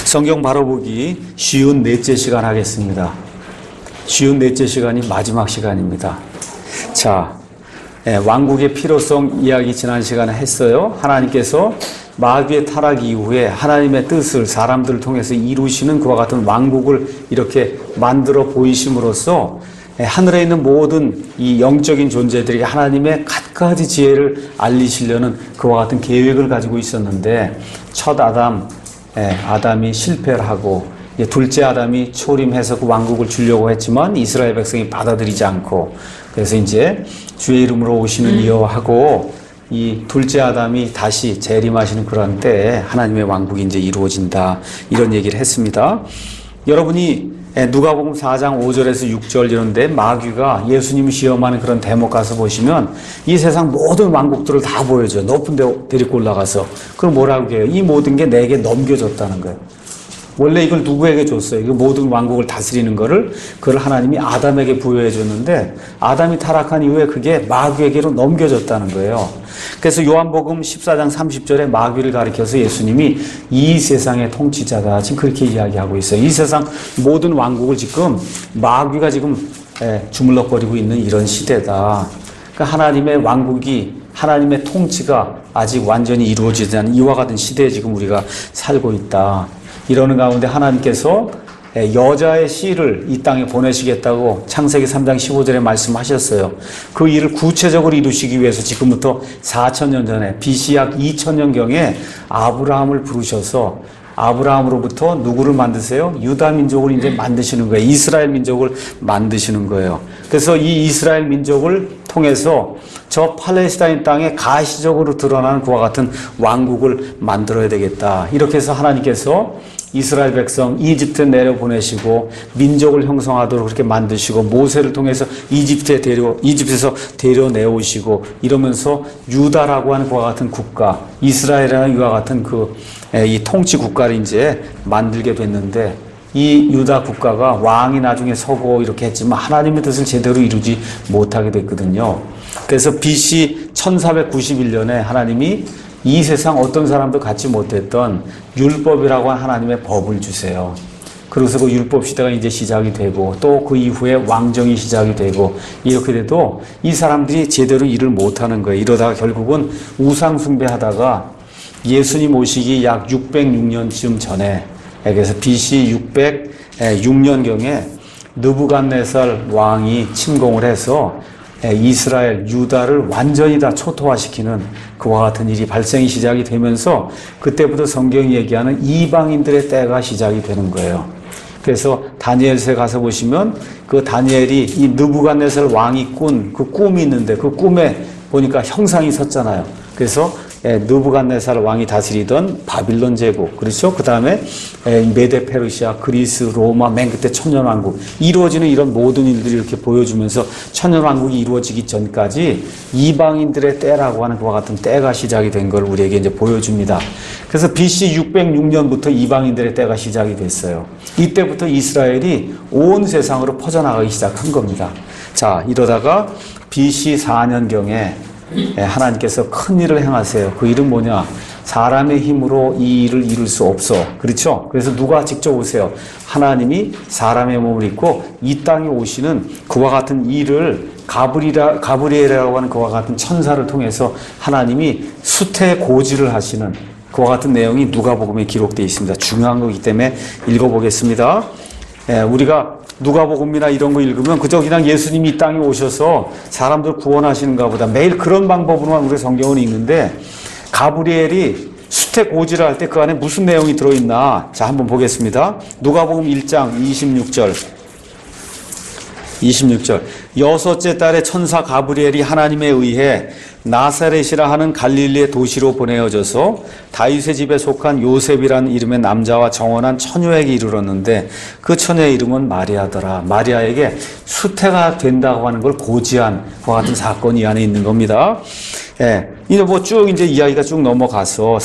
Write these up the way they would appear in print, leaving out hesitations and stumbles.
성경 바로보기 쉬운 넷째 시간 하겠습니다. 쉬운 넷째 시간이 마지막 시간입니다. 자, 왕국의 필요성 이야기 지난 시간에 했어요. 하나님께서 마귀의 타락 이후에 하나님의 뜻을 사람들을 통해서 이루시는 그와 같은 왕국을 이렇게 만들어 보이심으로써 하늘에 있는 모든 이 영적인 존재들에게 하나님의 갖가지 지혜를 알리시려는 그와 같은 계획을 가지고 있었는데, 첫 아담이 실패를 하고 둘째 아담이 초림해서 그 왕국을 주려고 했지만 이스라엘 백성이 받아들이지 않고, 그래서 이제 주의 이름으로 오시는 이여호와하고 이 둘째 아담이 다시 재림하시는 그런 때에 하나님의 왕국이 이제 이루어진다, 이런 얘기를 했습니다. 여러분이 누가복음 4장 5절에서 6절 이런데 마귀가 예수님을 시험하는 그런 대목 가서 보시면 이 세상 모든 왕국들을 다 보여줘요. 높은 데 데리고 올라가서. 그럼 뭐라고 해요? 이 모든 게 내게 넘겨졌다는 거예요. 원래 이걸 누구에게 줬어요? 이 모든 왕국을 다스리는 그걸 하나님이 아담에게 부여해 줬는데, 아담이 타락한 이후에 그게 마귀에게로 넘겨졌다는 거예요. 그래서 요한복음 14장 30절에 마귀를 가리켜서 예수님이 이 세상의 통치자다, 지금 그렇게 이야기하고 있어요. 이 세상 모든 왕국을 지금 마귀가 지금 주물럭거리고 있는 이런 시대다. 그러니까 하나님의 왕국이, 하나님의 통치가 아직 완전히 이루어지지 않은 이와 같은 시대에 지금 우리가 살고 있다. 이러는 가운데 하나님께서 여자의 씨를 이 땅에 보내시겠다고 창세기 3장 15절에 말씀하셨어요. 그 일을 구체적으로 이루시기 위해서 지금부터 4,000년 전에 BC 약 2,000년경에 아브라함을 부르셔서 아브라함으로부터 누구를 만드세요? 유다 민족을 이제 만드시는 거예요. 이스라엘 민족을 만드시는 거예요. 그래서 이 이스라엘 민족을 통해서 저 팔레스타인 땅에 가시적으로 드러나는 그와 같은 왕국을 만들어야 되겠다. 이렇게 해서 하나님께서 이스라엘 백성 이집트에 내려보내시고 민족을 형성하도록 그렇게 만드시고, 모세를 통해서 이집트에서 데려내오시고, 이러면서 유다라고 하는 그와 같은 국가, 이스라엘이라는 이와 같은 이 통치 국가를 이제 만들게 됐는데, 이 유다 국가가 왕이 나중에 서고 이렇게 했지만 하나님의 뜻을 제대로 이루지 못하게 됐거든요. 그래서 BC 1491년에 하나님이 이 세상 어떤 사람도 갖지 못했던 율법이라고 하는 하나님의 법을 주세요. 그래서 그 율법 시대가 이제 시작이 되고, 또 그 이후에 왕정이 시작이 되고, 이렇게 돼도 이 사람들이 제대로 일을 못하는 거예요. 이러다가 결국은 우상 숭배하다가 예수님 오시기 약 606년쯤 전에, 그래서 BC 606년경에 느부갓네살 왕이 침공을 해서 이스라엘, 유다를 완전히 다 초토화시키는 그와 같은 일이 발생이 시작이 되면서, 그때부터 성경이 얘기하는 이방인들의 때가 시작이 되는 거예요. 그래서 다니엘서에 가서 보시면 그 다니엘이 이 느부갓네살 왕이 꾼 그 꿈이 있는데, 그 꿈에 보니까 형상이 섰잖아요. 그래서 느부갓네살 왕이 다스리던 바빌론 제국, 그렇죠? 그 다음에 메데 페르시아, 그리스, 로마, 맨 그때 천년왕국, 이루어지는 이런 모든 일들이 이렇게 보여주면서 천년왕국이 이루어지기 전까지 이방인들의 때라고 하는 그와 같은 때가 시작이 된 걸 우리에게 이제 보여줍니다. 그래서 BC 606년부터 이방인들의 때가 시작이 됐어요. 이때부터 이스라엘이 온 세상으로 퍼져나가기 시작한 겁니다. 자, 이러다가 BC 4년경에 하나님께서 큰 일을 행하세요. 그 일은 뭐냐? 사람의 힘으로 이 일을 이룰 수 없어. 그렇죠? 그래서 누가 직접 오세요? 하나님이 사람의 몸을 입고 이 땅에 오시는 그와 같은 일을 가브리엘이라고 하는 그와 같은 천사를 통해서 하나님이 수태 고지를 하시는 그와 같은 내용이 누가복음에 기록되어 있습니다. 중요한 거기 때문에 읽어보겠습니다. 우리가 누가복음이나 이런 거 읽으면 그저 그냥 예수님이 이 땅에 오셔서 사람들 구원하시는가 보다, 매일 그런 방법으로만 우리 성경을 읽는데, 가브리엘이 수태 고지를 할 때 그 안에 무슨 내용이 들어있나? 자, 한번 보겠습니다. 누가복음 1장 26절. 여섯째 달에 천사 가브리엘이 하나님에 의해 나사렛이라 하는 갈릴리의 도시로 보내어져서 다윗의 집에 속한 요셉이라는 이름의 남자와 정혼한 처녀에게 이르렀는데, 그 처녀의 이름은 마리아더라. 마리아에게 수태가 된다고 하는 걸 고지한 그와 같은 사건이 이 안에 있는 겁니다. 이제 뭐 쭉 이제 이야기가 쭉 넘어가서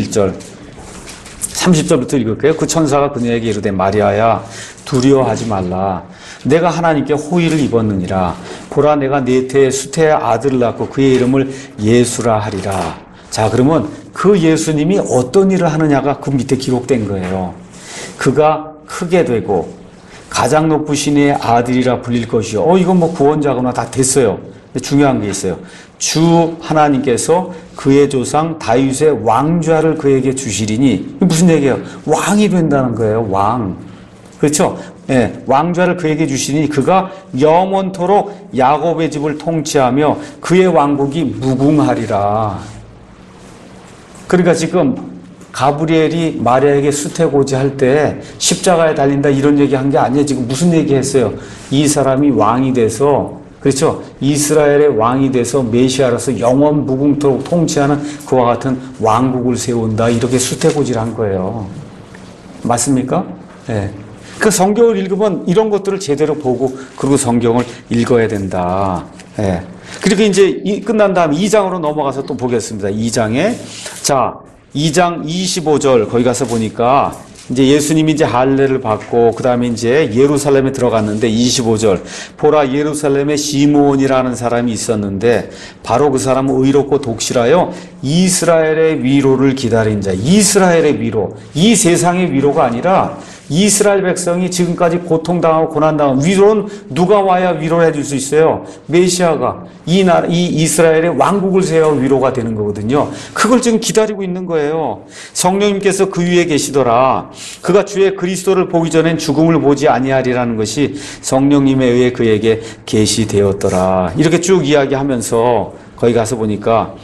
30절부터 읽을게요. 그 천사가 그녀에게 이르되, 마리아야, 두려워하지 말라. 내가 하나님께 호의를 입었느니라. 보라, 내가 네 태에 수태의 아들을 낳고 그의 이름을 예수라 하리라. 자, 그러면 그 예수님이 어떤 일을 하느냐가 그 밑에 기록된 거예요. 그가 크게 되고 가장 높으신 이의 아들이라 불릴 것이요. 이건 뭐 구원자구나. 다 됐어요. 근데 중요한 게 있어요. 주 하나님께서 그의 조상 다윗의 왕좌를 그에게 주시리니, 이게 무슨 얘기예요? 왕이 된다는 거예요. 왕. 그렇죠? 예, 왕좌를 그에게 주시니 그가 영원토록 야곱의 집을 통치하며 그의 왕국이 무궁하리라. 그러니까 지금 가브리엘이 마리아에게 수태고지 할 때 십자가에 달린다 이런 얘기 한 게 아니에요. 지금 무슨 얘기 했어요? 이 사람이 왕이 돼서, 그렇죠? 이스라엘의 왕이 돼서 메시아로서 영원 무궁토록 통치하는 그와 같은 왕국을 세운다. 이렇게 수태고지를 한 거예요. 맞습니까? 네. 그 성경을 읽으면 이런 것들을 제대로 보고 그리고 성경을 읽어야 된다. 네. 그리고 이제 끝난 다음에 2장으로 넘어가서 또 보겠습니다. 2장에 자 2장 25절 거기 가서 보니까 이제 예수님이 이제 할례를 받고 그 다음에 이제 예루살렘에 들어갔는데 25절 보라 예루살렘에 시므온이라는 사람이 있었는데 바로 그 사람은 의롭고 독실하여 이스라엘의 위로를 기다린 자. 이스라엘의 위로, 이 세상의 위로가 아니라 이스라엘 백성이 지금까지 고통당하고 고난당한 위로는 누가 와야 위로를 해줄 수 있어요? 메시아가 이 이스라엘의 왕국을 세워 위로가 되는 거거든요. 그걸 지금 기다리고 있는 거예요. 성령님께서 그 위에 계시더라. 그가 주의 그리스도를 보기 전엔 죽음을 보지 아니하리라는 것이 성령님에 의해 그에게 계시되었더라. 이렇게 쭉 이야기하면서 거기 가서 보니까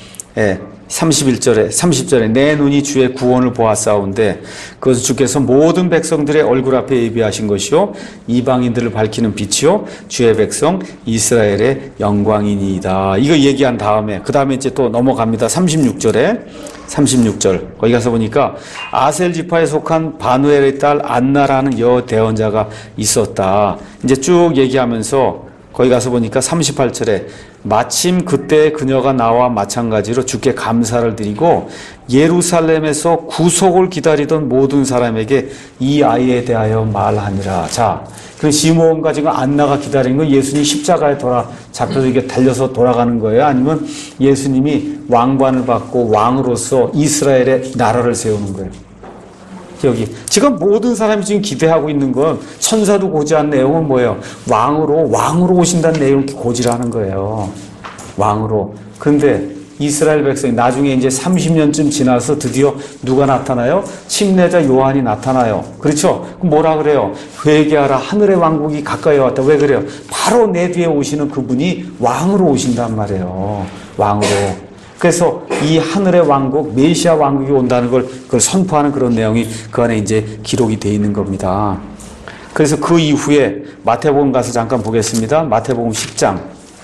30절에 내 눈이 주의 구원을 보았사온데 그것은 주께서 모든 백성들의 얼굴 앞에 예비하신 것이요 이방인들을 밝히는 빛이요 주의 백성 이스라엘의 영광이니이다. 이거 얘기한 다음에 그 다음에 이제 또 넘어갑니다. 36절 거기 가서 보니까 아셀 지파에 속한 바누엘의 딸 안나라는 여대언자가 있었다. 이제 쭉 얘기하면서 거기 가서 보니까 38절에 마침 그때 그녀가 나와 마찬가지로 주께 감사를 드리고 예루살렘에서 구속을 기다리던 모든 사람에게 이 아이에 대하여 말하니라. 자, 그 시므온과 지금 안나가 기다리는 건 예수님이 십자가에 잡혀서 이게 달려서 돌아가는 거예요? 아니면 예수님이 왕관을 받고 왕으로서 이스라엘의 나라를 세우는 거예요? 여기 지금 모든 사람이 지금 기대하고 있는 건 천사도 고지한 내용은 뭐예요? 왕으로 오신다는 내용을 고지하는 거예요. 왕으로. 근데 이스라엘 백성이 나중에 이제 30년쯤 지나서 드디어 누가 나타나요? 침례자 요한이 나타나요. 그렇죠? 그럼 뭐라 그래요? 회개하라. 하늘의 왕국이 가까이 왔다. 왜 그래요? 바로 내 뒤에 오시는 그분이 왕으로 오신단 말이에요. 왕으로. 그래서 이 하늘의 왕국, 메시아 왕국이 온다는 그걸 선포하는 그런 내용이 그 안에 이제 기록이 되어 있는 겁니다. 그래서 그 이후에 마태복음 가서 잠깐 보겠습니다. 마태복음 10장.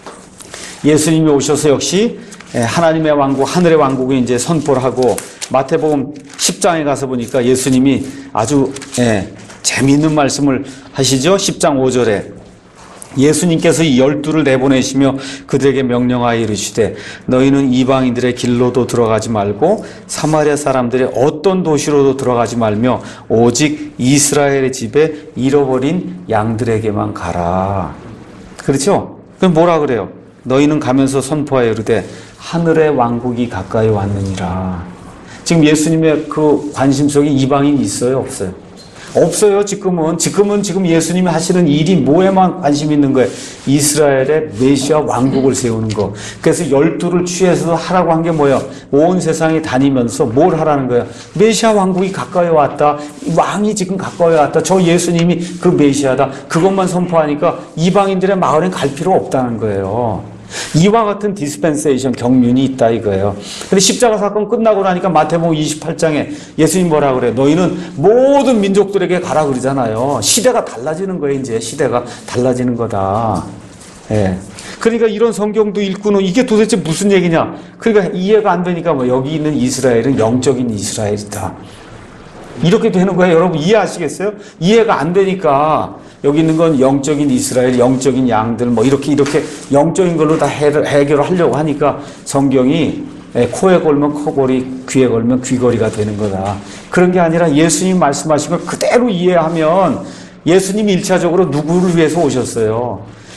예수님이 오셔서 역시 하나님의 왕국, 하늘의 왕국을 이제 선포를 하고 마태복음 10장에 가서 보니까 예수님이 아주 재미있는 말씀을 하시죠. 10장 5절에. 예수님께서 이 12를 내보내시며 그들에게 명령하여 이르시되 너희는 이방인들의 길로도 들어가지 말고 사마리아 사람들의 어떤 도시로도 들어가지 말며 오직 이스라엘의 집에 잃어버린 양들에게만 가라. 그렇죠? 그럼 뭐라 그래요? 너희는 가면서 선포하여 이르되 하늘의 왕국이 가까이 왔느니라. 지금 예수님의 그 관심 속에 이방인이 있어요? 없어요? 없어요. 지금 예수님이 하시는 일이 뭐에만 관심이 있는 거예요? 이스라엘의 메시아 왕국을 세우는 거. 그래서 12를 취해서 하라고 한 게 뭐예요? 온 세상에 다니면서 뭘 하라는 거예요? 메시아 왕국이 가까이 왔다. 왕이 지금 가까이 왔다. 저 예수님이 그 메시아다. 그것만 선포하니까 이방인들의 마을엔 갈 필요 없다는 거예요. 이와 같은 디스펜세이션 경륜이 있다 이거예요. 근데 십자가 사건 끝나고 나니까 마태복음 28장에 예수님 뭐라 그래요? 너희는 모든 민족들에게 가라 그러잖아요. 시대가 달라지는 거예요. 이제 시대가 달라지는 거다. 예. 그러니까 이런 성경도 읽고는 이게 도대체 무슨 얘기냐? 그러니까 이해가 안 되니까 뭐 여기 있는 이스라엘은 영적인 이스라엘이다. 이렇게 되는 거예요. 여러분 이해하시겠어요? 이해가 안 되니까 여기 있는 건 영적인 이스라엘, 영적인 양들 뭐 이렇게 영적인 걸로 다 해결을 하려고 하니까 성경이 코에 걸면 코걸이, 귀에 걸면 귀걸이가 되는 거다. 그런 게 아니라 예수님 말씀하신 걸 그대로 이해하면 예수님이 1차적으로 누구를 위해서 오셨어요?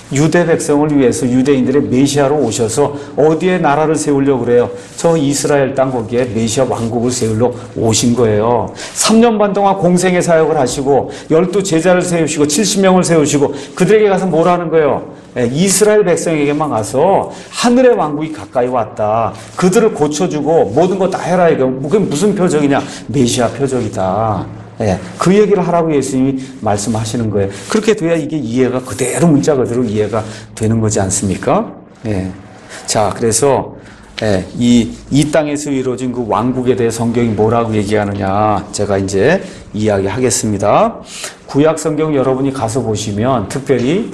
유대 백성을 위해서 유대인들의 메시아로 오셔서 어디에 나라를 세우려고 그래요? 저 이스라엘 땅 거기에 메시아 왕국을 세우려 오신 거예요. 3년 반 동안 공생의 사역을 하시고 12제자를 세우시고 70명을 세우시고 그들에게 가서 뭘 하는 거예요? 이스라엘 백성에게만 가서 하늘의 왕국이 가까이 왔다. 그들을 고쳐주고 모든 거 다 해라. 이거 그게 무슨 표적이냐? 메시아 표적이다. 그 얘기를 하라고 예수님이 말씀하시는 거예요. 그렇게 돼야 이게 이해가 그대로 문자 그대로 이해가 되는 거지 않습니까? 자, 그래서 이 땅에서 이루어진 그 왕국에 대해 성경이 뭐라고 얘기하느냐 제가 이제 이야기하겠습니다. 구약 성경 여러분이 가서 보시면 특별히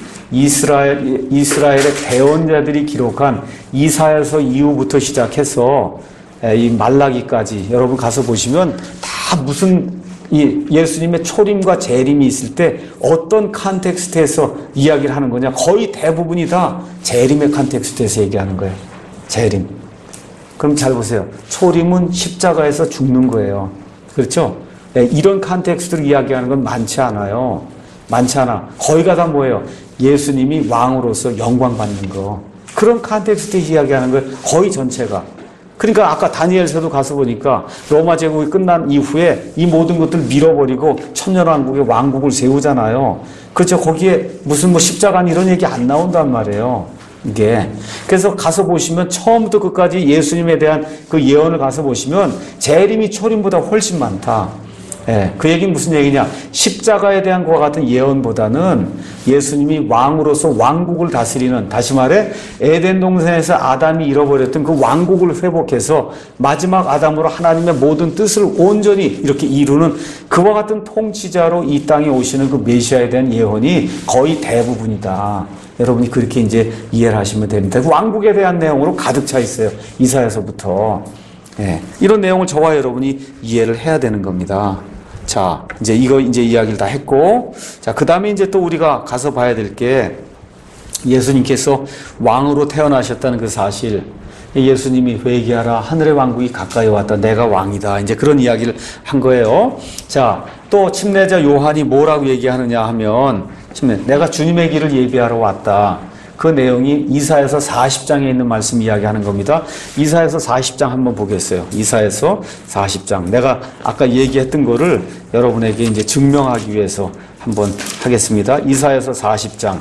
이스라엘의 대언자들이 기록한 이사야서 이후부터 시작해서 이 말라기까지 여러분 가서 보시면 다 무슨 이 예수님의 초림과 재림이 있을 때 어떤 컨텍스트에서 이야기를 하는 거냐? 거의 대부분이 다 재림의 컨텍스트에서 얘기하는 거예요. 재림. 그럼 잘 보세요. 초림은 십자가에서 죽는 거예요. 그렇죠? 이런 컨텍스트로 이야기하는 건 많지 않아요. 많지 않아. 거의가 다 뭐예요? 예수님이 왕으로서 영광 받는 거. 그런 컨텍스트에서 이야기하는 거예요. 거의 전체가. 그러니까 아까 다니엘서도 가서 보니까 로마 제국이 끝난 이후에 이 모든 것들을 밀어버리고 천년왕국의 왕국을 세우잖아요. 그렇죠. 거기에 무슨 뭐 십자가 이런 얘기 안 나온단 말이에요. 이게. 그래서 가서 보시면 처음부터 끝까지 예수님에 대한 그 예언을 가서 보시면 재림이 초림보다 훨씬 많다. 그 얘기는 무슨 얘기냐? 십자가에 대한 그와 같은 예언보다는 예수님이 왕으로서 왕국을 다스리는, 다시 말해 에덴 동산에서 아담이 잃어버렸던 그 왕국을 회복해서 마지막 아담으로 하나님의 모든 뜻을 온전히 이렇게 이루는 그와 같은 통치자로 이 땅에 오시는 그 메시아에 대한 예언이 거의 대부분이다. 여러분이 그렇게 이제 이해를 하시면 됩니다. 그 왕국에 대한 내용으로 가득 차 있어요. 이사야서부터. 이런 내용을 저와 여러분이 이해를 해야 되는 겁니다. 자, 이제 이거 이제 이야기를 다 했고, 자, 그 다음에 이제 또 우리가 가서 봐야 될 게 예수님께서 왕으로 태어나셨다는 그 사실. 예수님이 회개하라. 하늘의 왕국이 가까이 왔다. 내가 왕이다. 이제 그런 이야기를 한 거예요. 자, 또 침례자 요한이 뭐라고 얘기하느냐 하면, 내가 주님의 길을 예비하러 왔다. 그 내용이 이사야서 40장에 있는 말씀 이야기하는 겁니다. 이사야서 40장 한번 보겠어요. 이사야서 40장. 내가 아까 얘기했던 거를 여러분에게 이제 증명하기 위해서 한번 하겠습니다. 이사야서 40장.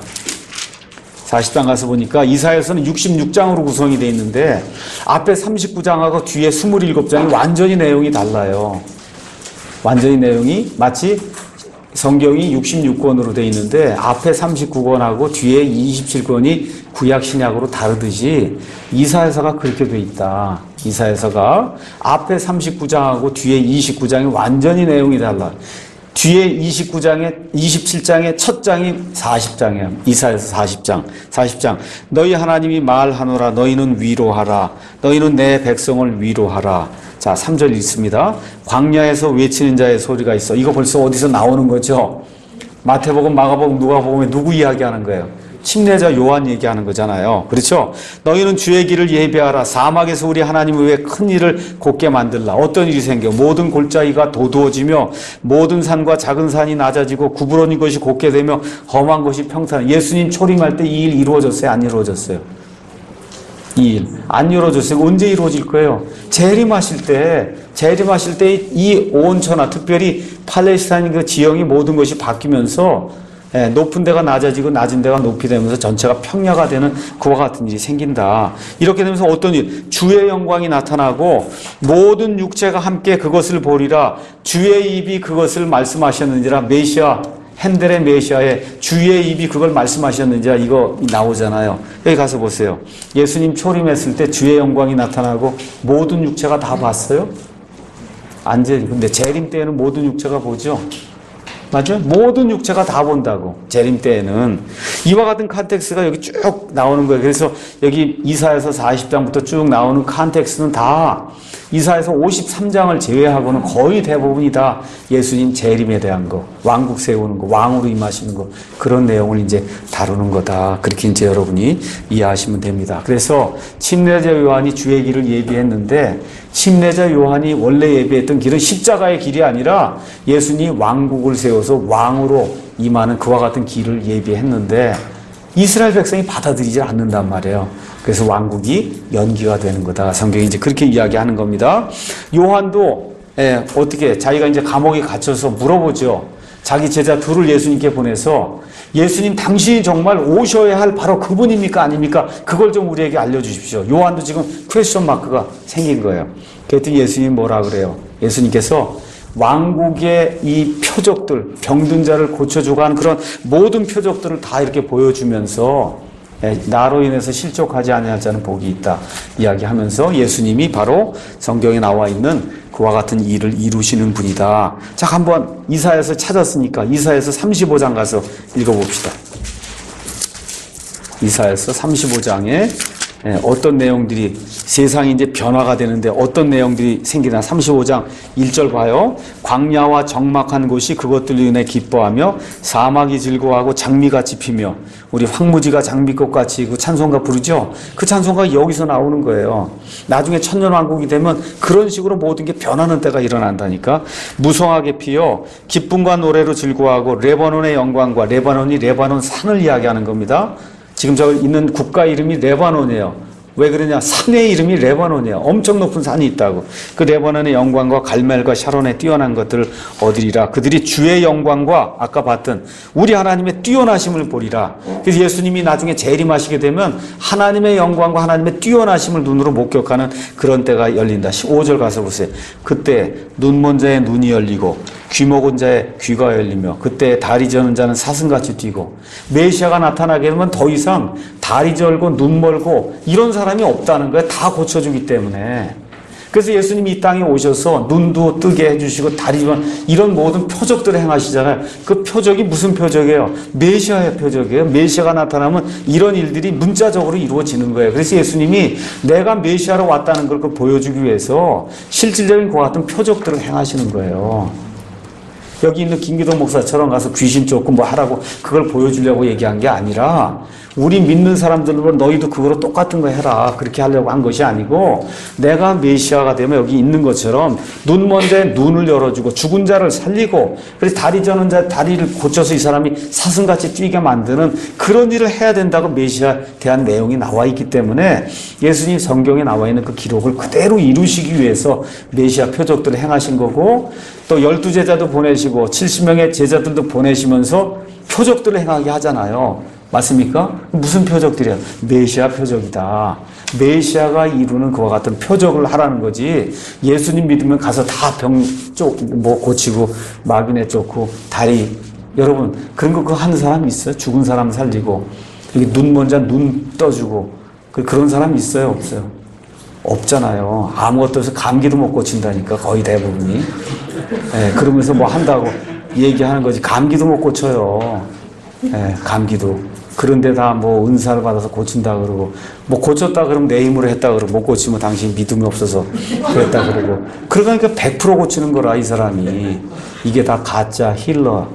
40장 가서 보니까 이사야서는 66장으로 구성이 되어 있는데 앞에 39장하고 뒤에 27장이 완전히 내용이 달라요. 완전히 내용이 마치 성경이 66권으로 되어 있는데 앞에 39권하고 뒤에 27권이 구약 신약으로 다르듯이 이사야서가 그렇게 되어 있다. 이사야서가 앞에 39장하고 뒤에 29장이 완전히 내용이 달라. 뒤에 27장의 첫 장이 40장이에요. 이사야서 40장. 너희 하나님이 말하노라. 너희는 위로하라. 너희는 내 백성을 위로하라. 자, 3절 읽습니다. 광야에서 외치는 자의 소리가 있어. 이거 벌써 어디서 나오는 거죠? 마태복음, 마가복음, 누가복음에 누구 이야기하는 거예요? 침례자 요한 얘기하는 거잖아요. 그렇죠? 너희는 주의 길을 예비하라. 사막에서 우리 하나님을 위해 큰 일을 곧게 만들라. 어떤 일이 생겨? 모든 골짜기가 도두어지며 모든 산과 작은 산이 낮아지고 구부러진 것이 곧게 되며 험한 것이 평탄. 예수님 초림할 때 이 일 이루어졌어요? 안 이루어졌어요? 이 일 안 이루어졌어요. 언제 이루어질 거예요? 재림하실 때 이 온 천하, 특별히 팔레스타인 그 지형이 모든 것이 바뀌면서 높은 데가 낮아지고 낮은 데가 높이 되면서 전체가 평야가 되는 그와 같은 일이 생긴다. 이렇게 되면서 어떤 일? 주의 영광이 나타나고 모든 육체가 함께 그것을 보리라. 주의 입이 그것을 말씀하셨는지라. 메시아, 핸델의 메시아에 주의 입이 그걸 말씀하셨는지라. 이거 나오잖아요. 여기 가서 보세요. 예수님 초림했을 때 주의 영광이 나타나고 모든 육체가 다 봤어요? 근데 재림 때에는 모든 육체가 보죠? 맞죠? 모든 육체가 다 본다고. 재림 때에는. 이와 같은 컨텍스트가 여기 쭉 나오는 거예요. 그래서 여기 이사야서 40장부터 쭉 나오는 컨텍스트는 다 이사야서 53장을 제외하고는 거의 대부분이 다 예수님 재림에 대한 거, 왕국 세우는 거, 왕으로 임하시는 거, 그런 내용을 이제 다루는 거다. 그렇게 이제 여러분이 이해하시면 됩니다. 그래서 침례자 요한이 주의 길을 예비했는데 침례자 요한이 원래 예비했던 길은 십자가의 길이 아니라 예수님이 왕국을 세워서 왕으로 임하는 그와 같은 길을 예비했는데 이스라엘 백성이 받아들이지 않는단 말이에요. 그래서 왕국이 연기가 되는 거다. 성경이 이제 그렇게 이야기하는 겁니다. 요한도 어떻게 자기가 이제 감옥에 갇혀서 물어보죠. 자기 제자 둘을 예수님께 보내서 예수님 당신이 정말 오셔야 할 바로 그분입니까 아닙니까? 그걸 좀 우리에게 알려주십시오. 요한도 지금 퀘스천 마크가 생긴 거예요. 그랬더니 예수님이 뭐라 그래요? 예수님께서 왕국의 이 표적들, 병든 자를 고쳐주고 하는 그런 모든 표적들을 다 이렇게 보여주면서 나로 인해서 실족하지 아니할 자는 복이 있다 이야기하면서 예수님이 바로 성경에 나와 있는 그와 같은 일을 이루시는 분이다. 자, 한번 이사야서 찾았으니까 이사야서 35장 가서 읽어봅시다. 이사야서 35장에 어떤 내용들이 세상이 이제 변화가 되는데 어떤 내용들이 생기나. 35장 1절 봐요. 광야와 적막한 곳이 그것들로 인해 기뻐하며 사막이 즐거워하고 장미같이 피며 우리 황무지가 장미꽃같이 그 찬송가 부르죠. 그 찬송가 여기서 나오는 거예요. 나중에 천년왕국이 되면 그런 식으로 모든 게 변하는 때가 일어난다니까. 무성하게 피어 기쁨과 노래로 즐거워하고 레바논의 영광과 레바논이 레바논 산을 이야기하는 겁니다. 지금 저 있는 국가 이름이 레바논이에요. 왜 그러냐? 산의 이름이 레바논이에요. 엄청 높은 산이 있다고. 그 레바논의 영광과 갈멜과 샤론의 뛰어난 것들을 얻으리라. 그들이 주의 영광과 아까 봤던 우리 하나님의 뛰어나심을 보리라. 그래서 예수님이 나중에 재림하시게 되면 하나님의 영광과 하나님의 뛰어나심을 눈으로 목격하는 그런 때가 열린다. 15절 가서 보세요. 그때 눈먼 자의 눈이 열리고 귀 먹은 자의 귀가 열리며 그때 다리 저는 자는 사슴같이 뛰고. 메시아가 나타나게 되면 더 이상 다리 절고 눈 멀고 이런 사람이 없다는 거예요. 다 고쳐주기 때문에. 그래서 예수님이 이 땅에 오셔서 눈도 뜨게 해주시고 다리만 이런 모든 표적들을 행하시잖아요. 그 표적이 무슨 표적이에요? 메시아의 표적이에요. 메시아가 나타나면 이런 일들이 문자적으로 이루어지는 거예요. 그래서 예수님이 내가 메시아로 왔다는 걸 보여주기 위해서 실질적인 그와 같은 표적들을 행하시는 거예요. 여기 있는 김기동 목사처럼 가서 귀신 쫓고 뭐 하라고 그걸 보여주려고 얘기한 게 아니라 우리 믿는 사람들로 너희도 그거로 똑같은 거 해라 그렇게 하려고 한 것이 아니고 내가 메시아가 되면 여기 있는 것처럼 눈먼 자의 눈을 열어주고 죽은 자를 살리고 그래서 다리 저는 자 다리를 고쳐서 이 사람이 사슴같이 뛰게 만드는 그런 일을 해야 된다고 메시아에 대한 내용이 나와 있기 때문에 예수님 성경에 나와 있는 그 기록을 그대로 이루시기 위해서 메시아 표적들을 행하신 거고 또 12제자도 보내시고 70명의 제자들도 보내시면서 표적들을 행하게 하잖아요. 맞습니까? 무슨 표적들이야? 메시아 표적이다. 메시아가 이루는 그와 같은 표적을 하라는 거지. 예수님 믿으면 가서 다 병 뭐 고치고 마귀네 쫓고 다리 여러분 그런 거 그거 하는 사람 있어요? 죽은 사람 살리고 여기 눈 먼 자 눈 떠주고 그런 사람 있어요? 없어요? 없잖아요. 아무것도 없어서 감기도 못 고친다니까 거의 대부분이. 그러면서 뭐 한다고 얘기하는 거지. 감기도 못 고쳐요. 감기도. 그런데 다 뭐 은사를 받아서 고친다 그러고 뭐 고쳤다 그러면 내 힘으로 했다 그러고 못 고치면 당신 믿음이 없어서 그랬다 그러고 그러니까 100% 고치는 거라 이 사람이. 이게 다 가짜 힐러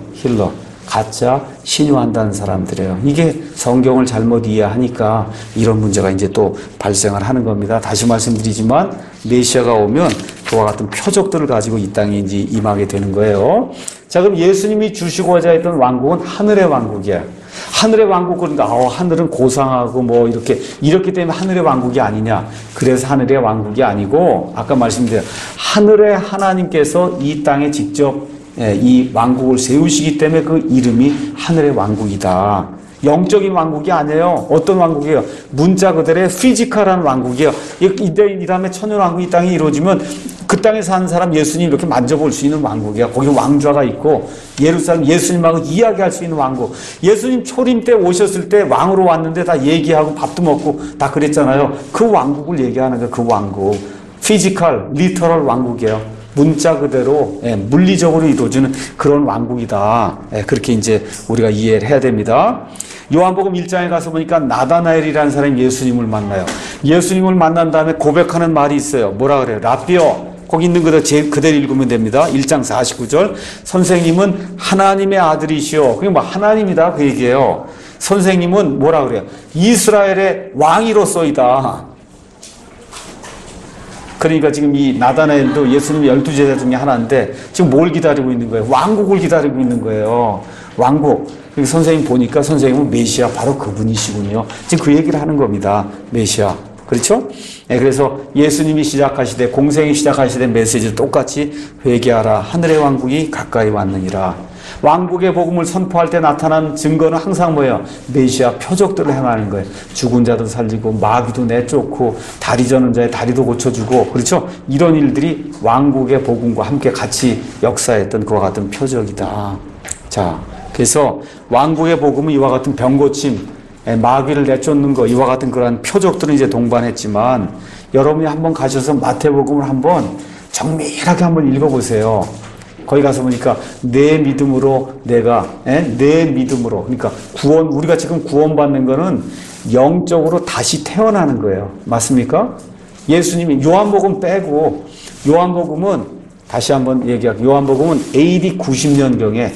가짜 신유한다는 사람들이에요. 이게 성경을 잘못 이해하니까 이런 문제가 이제 또 발생을 하는 겁니다. 다시 말씀드리지만 메시아가 오면 그와 같은 표적들을 가지고 이 땅에 이제 임하게 되는 거예요. 자, 그럼 예수님이 주시고자 했던 왕국은 하늘의 왕국이야. 하늘의 왕국, 그러니까 하늘은 고상하고 뭐 이렇기 때문에 하늘의 왕국이 아니냐. 그래서 하늘의 왕국이 아니고 아까 말씀드린 하늘의 하나님께서 이 땅에 직접 이 왕국을 세우시기 때문에 그 이름이 하늘의 왕국이다. 영적인 왕국이 아니에요. 어떤 왕국이에요? 문자 그대로의 피지컬한 왕국이에요. 이 다음에 천년왕국이 이 땅에 이루어지면 그 땅에 사는 사람 예수님 이렇게 만져볼 수 있는 왕국이야. 거기 왕좌가 있고 예루살렘 예수님하고 이야기할 수 있는 왕국. 예수님 초림 때 오셨을 때 왕으로 왔는데 다 얘기하고 밥도 먹고 다 그랬잖아요. 그 왕국을 얘기하는 거예요. 그 왕국. 피지컬, 리터럴 왕국이에요. 문자 그대로 물리적으로 이루어지는 그런 왕국이다. 그렇게 이제 우리가 이해를 해야 됩니다. 요한복음 1장에 가서 보니까 나다나엘이라는 사람이 예수님을 만나요. 예수님을 만난 다음에 고백하는 말이 있어요. 뭐라 그래요? 라비어. 거기 있는 그대로 읽으면 됩니다. 1장 49절. 선생님은 하나님의 아들이시오. 그게 뭐 하나님이다 그 얘기예요. 선생님은 뭐라 그래요? 이스라엘의 왕이로서이다. 그러니까 지금 이 나다나엘도 예수님 12제자 중에 하나인데 지금 뭘 기다리고 있는 거예요? 왕국을 기다리고 있는 거예요. 왕국. 선생님 보니까 선생님은 메시아 바로 그분이시군요. 지금 그 얘기를 하는 겁니다. 메시아. 그렇죠? 네, 그래서 예수님이 시작하시되 공생이 시작하시되 메시지를 똑같이 회개하라. 하늘의 왕국이 가까이 왔느니라. 왕국의 복음을 선포할 때 나타난 증거는 항상 뭐예요? 메시아 표적들을 행하는 거예요. 죽은 자도 살리고 마귀도 내쫓고 다리 저는 자의 다리도 고쳐주고 그렇죠? 이런 일들이 왕국의 복음과 함께 같이 역사했던 그와 같은 표적이다. 자, 그래서 왕국의 복음은 이와 같은 병고침, 마귀를 내쫓는 거 이와 같은 그러한 표적들은 이제 동반했지만 여러분이 한번 가셔서 마태복음을 한번 정밀하게 한번 읽어보세요. 거기 가서 보니까 내 믿음으로 내 믿음으로 그러니까 구원 우리가 지금 구원받는 거는 영적으로 다시 태어나는 거예요. 맞습니까? 예수님이 요한복음 빼고 요한복음은 다시 한번 얘기할게요. 요한복음은 AD 90년경에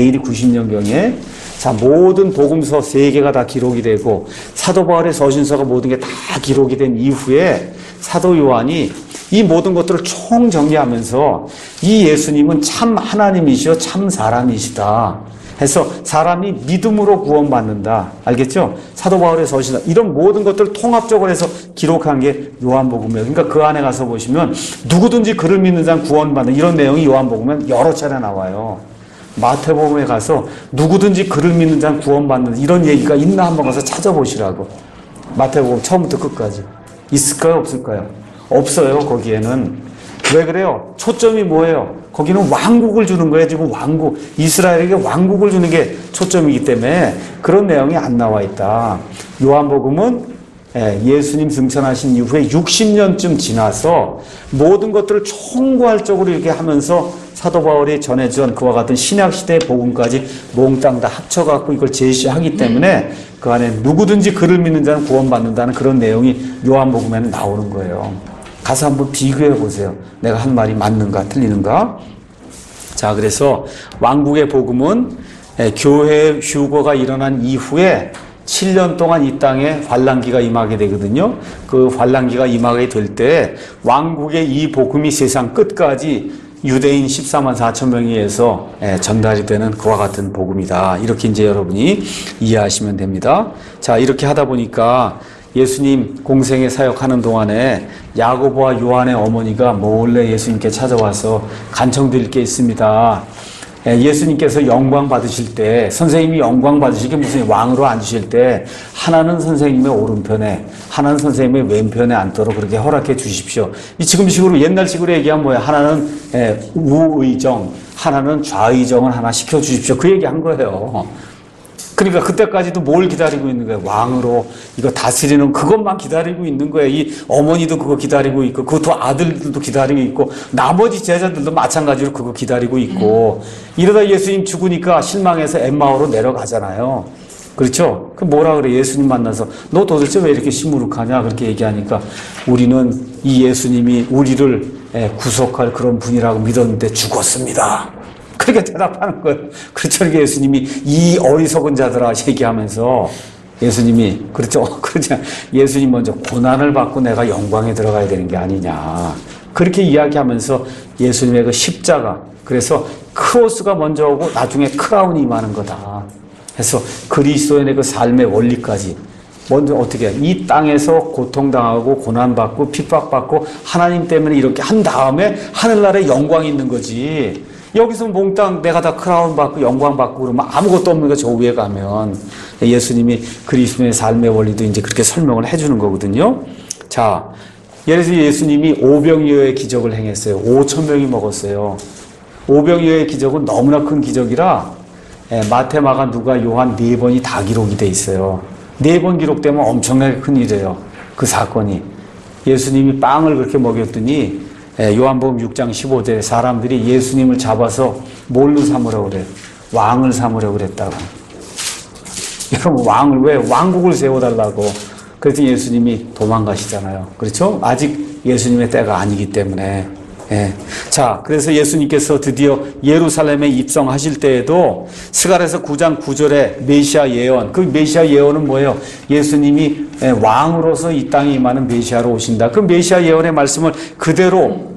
자, 모든 복음서 3개가 다 기록이 되고 사도 바울의 서신서가 모든 게 다 기록이 된 이후에 사도 요한이 이 모든 것들을 총정리하면서 이 예수님은 참 하나님이시요 참 사람이시다 해서 사람이 믿음으로 구원받는다. 알겠죠? 사도 바울의 서신서 이런 모든 것들을 통합적으로 해서 기록한 게 요한복음이에요. 그러니까 그 안에 가서 보시면 누구든지 그를 믿는 자는 구원받는 이런 내용이 요한복음에 여러 차례 나와요. 마태복음에 가서 누구든지 그를 믿는 자는 구원받는 이런 얘기가 있나 한번 가서 찾아보시라고. 마태복음 처음부터 끝까지. 있을까요? 없을까요? 없어요. 거기에는. 왜 그래요? 초점이 뭐예요? 거기는 왕국을 주는 거예요. 지금 왕국. 이스라엘에게 왕국을 주는 게 초점이기 때문에 그런 내용이 안 나와 있다. 요한복음은 예수님 승천하신 이후에 60년쯤 지나서 모든 것들을 총괄적으로 이렇게 하면서 사도 바울이 전해준 그와 같은 신약시대의 복음까지 몽땅 다 합쳐갖고 이걸 제시하기 때문에 그 안에 누구든지 그를 믿는 자는 구원받는다는 그런 내용이 요한복음에는 나오는 거예요. 가서 한번 비교해 보세요. 내가 한 말이 맞는가 틀리는가. 자, 그래서 왕국의 복음은 교회 휴거가 일어난 이후에 7년 동안 이 땅에 환란기가 임하게 되거든요. 그 환란기가 임하게 될 때 왕국의 이 복음이 세상 끝까지 유대인 14만 4천 명에 의해서 전달이 되는 그와 같은 복음이다. 이렇게 이제 여러분이 이해하시면 됩니다. 자, 이렇게 하다 보니까 예수님 공생에 사역하는 동안에 야고보와 요한의 어머니가 몰래 예수님께 찾아와서 간청드릴 게 있습니다. 예수님께서 영광 받으실 때 선생님이 영광 받으시게 무슨 왕으로 앉으실 때 하나는 선생님의 오른편에 하나는 선생님의 왼편에 앉도록 그렇게 허락해 주십시오. 이 지금식으로 옛날식으로 얘기하면 뭐야? 하나는 우의정, 하나는 좌의정을 하나 시켜 주십시오. 그 얘기한 거예요. 그러니까 그때까지도 뭘 기다리고 있는 거예요? 왕으로 이거 다스리는 그것만 기다리고 있는 거예요. 이 어머니도 그거 기다리고 있고 그것도 아들들도 기다리고 있고 나머지 제자들도 마찬가지로 그거 기다리고 있고 이러다 예수님 죽으니까 실망해서 엠마오로 내려가잖아요. 그렇죠? 그 뭐라 그래? 예수님 만나서 너 도대체 왜 이렇게 시무룩하냐? 그렇게 얘기하니까 우리는 이 예수님이 우리를 구속할 그런 분이라고 믿었는데 죽었습니다. 그렇게 대답하는 거예요. 그렇죠. 예수님이 이 어리석은 자들아 얘기하면서 예수님이 그렇죠. 그렇죠. 예수님 먼저 고난을 받고 내가 영광에 들어가야 되는 게 아니냐. 그렇게 이야기하면서 예수님의 그 십자가 그래서 크로스가 먼저 오고 나중에 크라운이 임하는 거다. 해서 그리스도인의 그 삶의 원리까지 먼저 어떻게 해? 이 땅에서 고통당하고 고난받고 핍박받고 하나님 때문에 이렇게 한 다음에 하늘나라에 영광이 있는 거지. 여기서 몽땅 내가 다 크라운 받고 영광 받고 그러면 아무것도 없는 거 저 위에 가면 예수님이 그리스도의 삶의 원리도 이제 그렇게 설명을 해주는 거거든요. 자, 예를 들어서 예수님이 오병이어의 기적을 행했어요. 5천 명이 먹었어요. 오병이어의 기적은 너무나 큰 기적이라 마태, 마가, 누가, 요한 4번이 다 기록이 돼 있어요. 4번 기록되면 엄청나게 큰 일이에요. 그 사건이. 예수님이 빵을 그렇게 먹였더니 요한복음 6장 15절에 사람들이 예수님을 잡아서 뭘로 삼으라고 그래요? 왕을 삼으라고 그랬다고. 여러분 왕을 왜? 왕국을 세워달라고. 그래서 예수님이 도망가시잖아요. 그렇죠? 아직 예수님의 때가 아니기 때문에. 예. 자, 그래서 예수님께서 드디어 예루살렘에 입성하실 때에도 스가랴서 9장 9절에 메시아 예언, 그 메시아 예언은 뭐예요? 예수님이 왕으로서 이 땅에 임하는 메시아로 오신다. 그 메시아 예언의 말씀을 그대로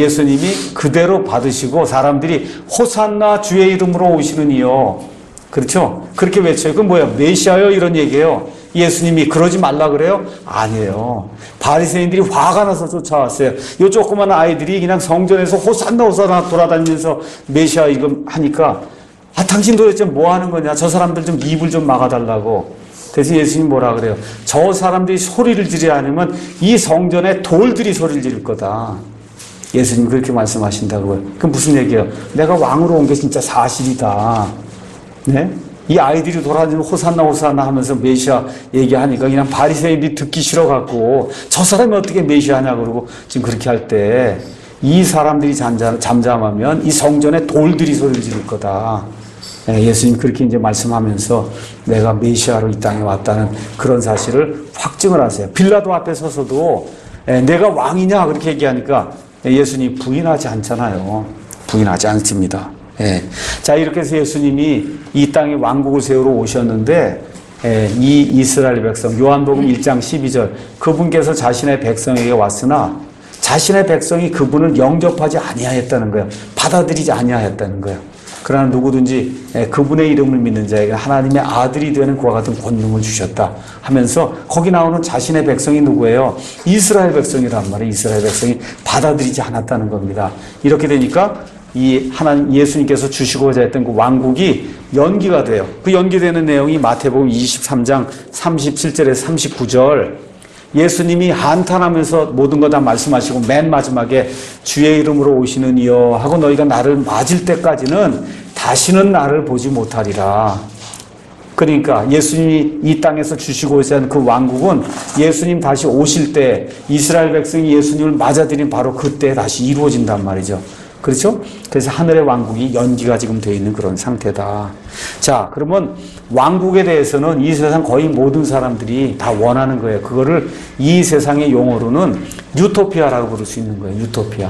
예수님이 그대로 받으시고 사람들이 호산나 주의 이름으로 오시는 이요. 그렇죠? 그렇게 외쳐요. 그건 뭐예요? 메시아요 이런 얘기예요. 예수님이 그러지 말라 그래요? 아니에요. 바리새인들이 화가 나서 쫓아왔어요. 요 조그만 아이들이 그냥 성전에서 호산나 호산나 돌아다니면서 메시아 이거 하니까 당신 도대체 뭐 하는 거냐? 저 사람들 좀 입을 좀 막아달라고. 그래서 예수님 뭐라 그래요? 저 사람들이 소리를 지르지 않으면 이 성전에 돌들이 소리를 지를 거다. 예수님 그렇게 말씀하신다고요. 그럼 무슨 얘기예요? 내가 왕으로 온 게 진짜 사실이다. 네? 이 아이들이 돌아다니는 호산나 호산나 하면서 메시아 얘기하니까 그냥 바리새인들이 듣기 싫어갖고 저 사람이 어떻게 메시아냐 그러고 지금 그렇게 할 때 이 사람들이 잠잠하면 이 성전에 돌들이 소리를 지를 거다. 예수님 그렇게 이제 말씀하면서 내가 메시아로 이 땅에 왔다는 그런 사실을 확증을 하세요. 빌라도 앞에 서서도 내가 왕이냐 그렇게 얘기하니까 예수님이 부인하지 않잖아요. 부인하지 않습니다. 예. 자, 이렇게 해서 예수님이 이 땅에 왕국을 세우러 오셨는데, 이 이스라엘 백성, 요한복음 1장 12절, 그분께서 자신의 백성에게 왔으나, 자신의 백성이 그분을 영접하지 아니하였다는 거예요. 받아들이지 아니하였다는 거예요. 그러나 누구든지 그분의 이름을 믿는 자에게 하나님의 아들이 되는 그와 같은 권능을 주셨다 하면서 거기 나오는 자신의 백성이 누구예요? 이스라엘 백성이란 말이에요. 이스라엘 백성이 받아들이지 않았다는 겁니다. 이렇게 되니까 이 하나님 예수님께서 주시고자 했던 그 왕국이 연기가 돼요. 그 연기되는 내용이 마태복음 23장 37절에서 39절. 예수님이 한탄하면서 모든 거 다 말씀하시고 맨 마지막에 주의 이름으로 오시는 이여 하고 너희가 나를 맞을 때까지는 다시는 나를 보지 못하리라. 그러니까 예수님이 이 땅에서 주시고자 하는 그 왕국은 예수님 다시 오실 때 이스라엘 백성이 예수님을 맞아들인 바로 그때 다시 이루어진단 말이죠. 그렇죠? 그래서 하늘의 왕국이 연기가 지금 되어 있는 그런 상태다. 자, 그러면 왕국에 대해서는 이 세상 거의 모든 사람들이 다 원하는 거예요. 그거를 이 세상의 용어로는 유토피아라고 부를 수 있는 거예요. 유토피아.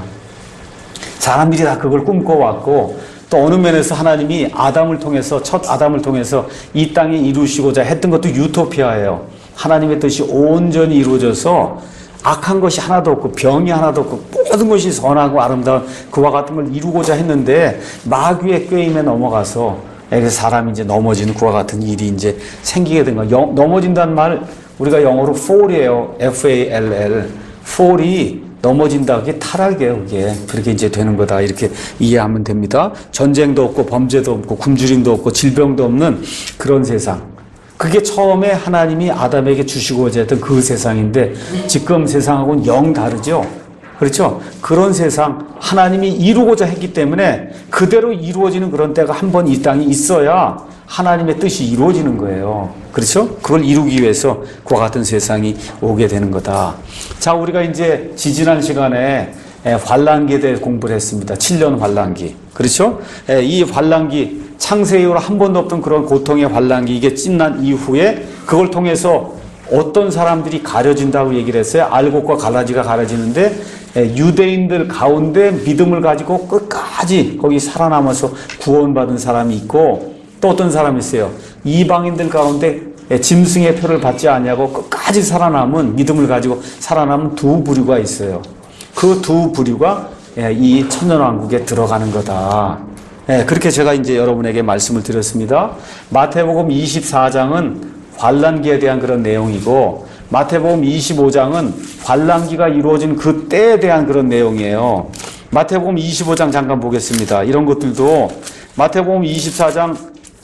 사람들이 다 그걸 꿈꿔왔고 또 어느 면에서 하나님이 아담을 통해서 첫 아담을 통해서 이 땅에 이루시고자 했던 것도 유토피아예요. 하나님의 뜻이 온전히 이루어져서 악한 것이 하나도 없고 병이 하나도 없고 모든 것이 선하고 아름다운 그와 같은 걸 이루고자 했는데 마귀의 꾀임에 넘어가서 사람이 이제 넘어지는 그와 같은 일이 이제 생기게 된 거예요. 넘어진다는 말 우리가 영어로 fall이에요. F-A-L-L. fall이 넘어진다. 그게 타락이에요. 그게 그렇게 이제 되는 거다. 이렇게 이해하면 됩니다. 전쟁도 없고 범죄도 없고 굶주림도 없고 질병도 없는 그런 세상. 그게 처음에 하나님이 아담에게 주시고자 했던 그 세상인데 지금 세상하고는 영 다르죠. 그렇죠? 그런 세상 하나님이 이루고자 했기 때문에 그대로 이루어지는 그런 때가 한 번 이 땅에 있어야 하나님의 뜻이 이루어지는 거예요. 그렇죠? 그걸 이루기 위해서 그와 같은 세상이 오게 되는 거다. 자, 우리가 이제 지지난 시간에 환란기에 대해 공부를 했습니다. 7년 환란기. 그렇죠? 이 환란기 창세 이후로 한 번도 없던 그런 고통의 환란기 이게 끝난 이후에 그걸 통해서 어떤 사람들이 가려진다고 얘기를 했어요. 알곡과 갈라지가 가려지는데 유대인들 가운데 믿음을 가지고 끝까지 거기 살아남아서 구원받은 사람이 있고 또 어떤 사람이 있어요. 이방인들 가운데 짐승의 표를 받지 않냐고 끝까지 살아남은 믿음을 가지고 살아남은 두 부류가 있어요. 그 두 부류가 이 천년왕국에 들어가는 거다. 그렇게 제가 이제 여러분에게 말씀을 드렸습니다. 마태복음 24장은 환란기에 대한 그런 내용이고 마태복음 25장은 환란기가 이루어진 그 때에 대한 그런 내용이에요. 마태복음 25장 잠깐 보겠습니다. 이런 것들도 마태복음 24장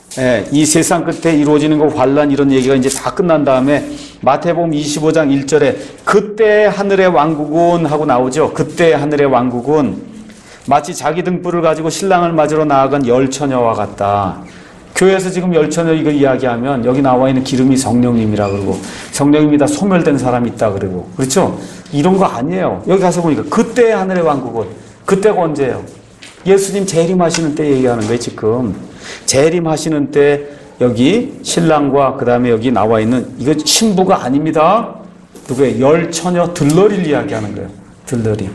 이 세상 끝에 이루어지는 그 환란 이런 얘기가 이제 다 끝난 다음에 마태복음 25장 1절에 그때 하늘의 왕국은 하고 나오죠. 그때 하늘의 왕국은 마치 자기 등불을 가지고 신랑을 맞으러 나아간 열처녀와 같다. 교회에서 지금 열처녀 이거 이야기하면 여기 나와 있는 기름이 성령님이라 그러고 성령님이 다 소멸된 사람이 있다 그러고 그렇죠? 이런 거 아니에요. 여기 가서 보니까 그때 하늘의 왕국은 그때가 언제예요? 예수님 재림하시는 때 얘기하는 거예요. 지금 재림하시는 때 여기 신랑과 그 다음에 여기 나와 있는 이거 신부가 아닙니다. 누구예요? 열처녀 들러리를 이야기하는 거예요. 들러리.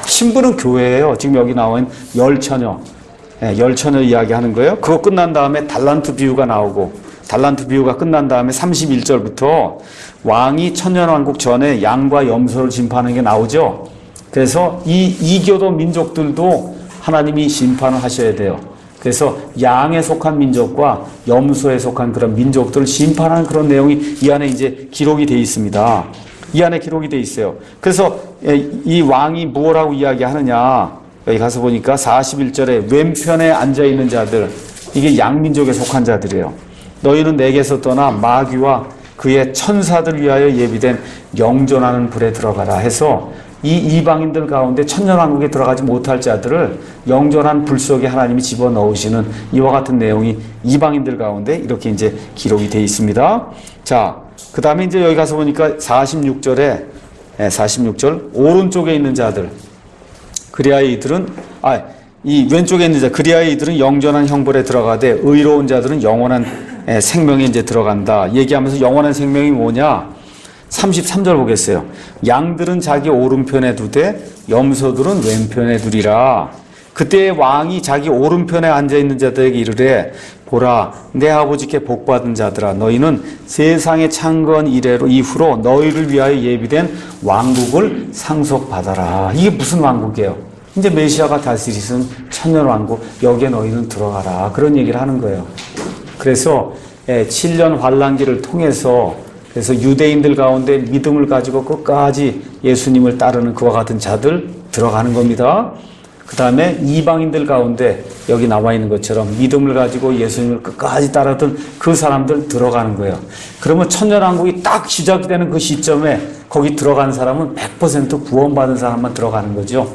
신부는 교회예요. 지금 여기 나온 열처녀. 열처녀 이야기하는 거예요. 그거 끝난 다음에 달란트 비유가 나오고, 달란트 비유가 끝난 다음에 31절부터 왕이 천년왕국 전에 양과 염소를 심판하는 게 나오죠. 그래서 이 이교도 민족들도 하나님이 심판을 하셔야 돼요. 그래서 양에 속한 민족과 염소에 속한 그런 민족들을 심판하는 그런 내용이 이 안에 이제 기록이 되어 있습니다. 이 안에 기록이 되어 있어요. 그래서 이 왕이 무엇라고 이야기하느냐, 여기 가서 보니까 41절에 왼편에 앉아있는 자들, 이게 양민족에 속한 자들이에요. 너희는 내게서 떠나 마귀와 그의 천사들 위하여 예비된 영존하는 불에 들어가라 해서 이 이방인들 가운데 천년왕국에 들어가지 못할 자들을 영존한 불 속에 하나님이 집어넣으시는 이와 같은 내용이 이방인들 가운데 이렇게 이제 기록이 되어 있습니다. 자, 그 다음에 이제 여기 가서 보니까 46절에 46절 오른쪽에 있는 자들, 그리하여 이들은 이 왼쪽에 있는 자, 그리하여 이들은 영존한 형벌에 들어가되 의로운 자들은 영원한 생명에 이제 들어간다. 얘기하면서 영원한 생명이 뭐냐? 33절 보겠어요. 양들은 자기 오른편에 두되 염소들은 왼편에 두리라. 그때 왕이 자기 오른편에 앉아있는 자들에게 이르되 보라, 내 아버지께 복받은 자들아, 너희는 세상의 창건 이후로 너희를 위하여 예비된 왕국을 상속받아라. 이게 무슨 왕국이에요? 이제 메시아가 다스리는 천년왕국, 여기에 너희는 들어가라. 그런 얘기를 하는 거예요. 그래서 7년 환란기를 통해서 그래서 유대인들 가운데 믿음을 가지고 끝까지 예수님을 따르는 그와 같은 자들 들어가는 겁니다. 그 다음에 이방인들 가운데 여기 나와 있는 것처럼 믿음을 가지고 예수님을 끝까지 따르던 그 사람들 들어가는 거예요. 그러면 천년왕국이 딱 시작이 되는 그 시점에 거기 들어간 사람은 100% 구원받은 사람만 들어가는 거죠.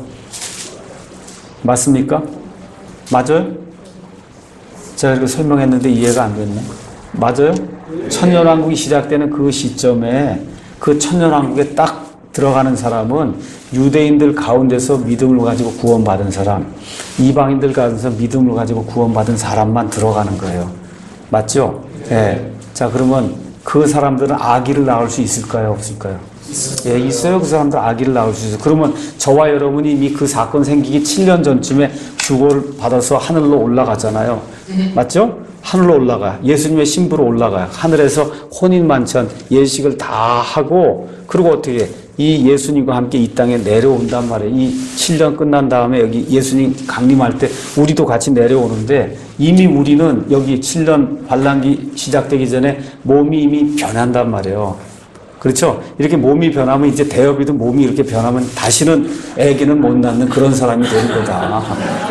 맞습니까? 맞아요? 제가 이렇게 설명했는데 이해가 안 됐네. 맞아요? 천년왕국이 시작되는 그 시점에 그 천년왕국에 딱 들어가는 사람은 유대인들 가운데서 믿음을 가지고 구원받은 사람, 이방인들 가운데서 믿음을 가지고 구원받은 사람만 들어가는 거예요. 맞죠? 네. 자, 그러면 그 사람들은 아기를 낳을 수 있을까요? 없을까요? 예, 있어요. 그 사람들 아기를 낳을 수 있어요. 그러면 저와 여러분이 이미 그 사건 생기기 7년 전쯤에 주고를 받아서 하늘로 올라가잖아요. 맞죠? 하늘로 올라가. 예수님의 신부로 올라가요. 하늘에서 혼인만찬, 예식을 다 하고, 그리고 어떻게 이 예수님과 함께 이 땅에 내려온단 말이에요. 이 7년 끝난 다음에 여기 예수님 강림할 때 우리도 같이 내려오는데 이미 우리는 여기 7년 환란기 시작되기 전에 몸이 이미 변한단 말이에요. 그렇죠? 이렇게 몸이 변하면 이제 대업이도 몸이 이렇게 변하면 다시는 애기는 못 낳는 그런 사람이 되는 거다.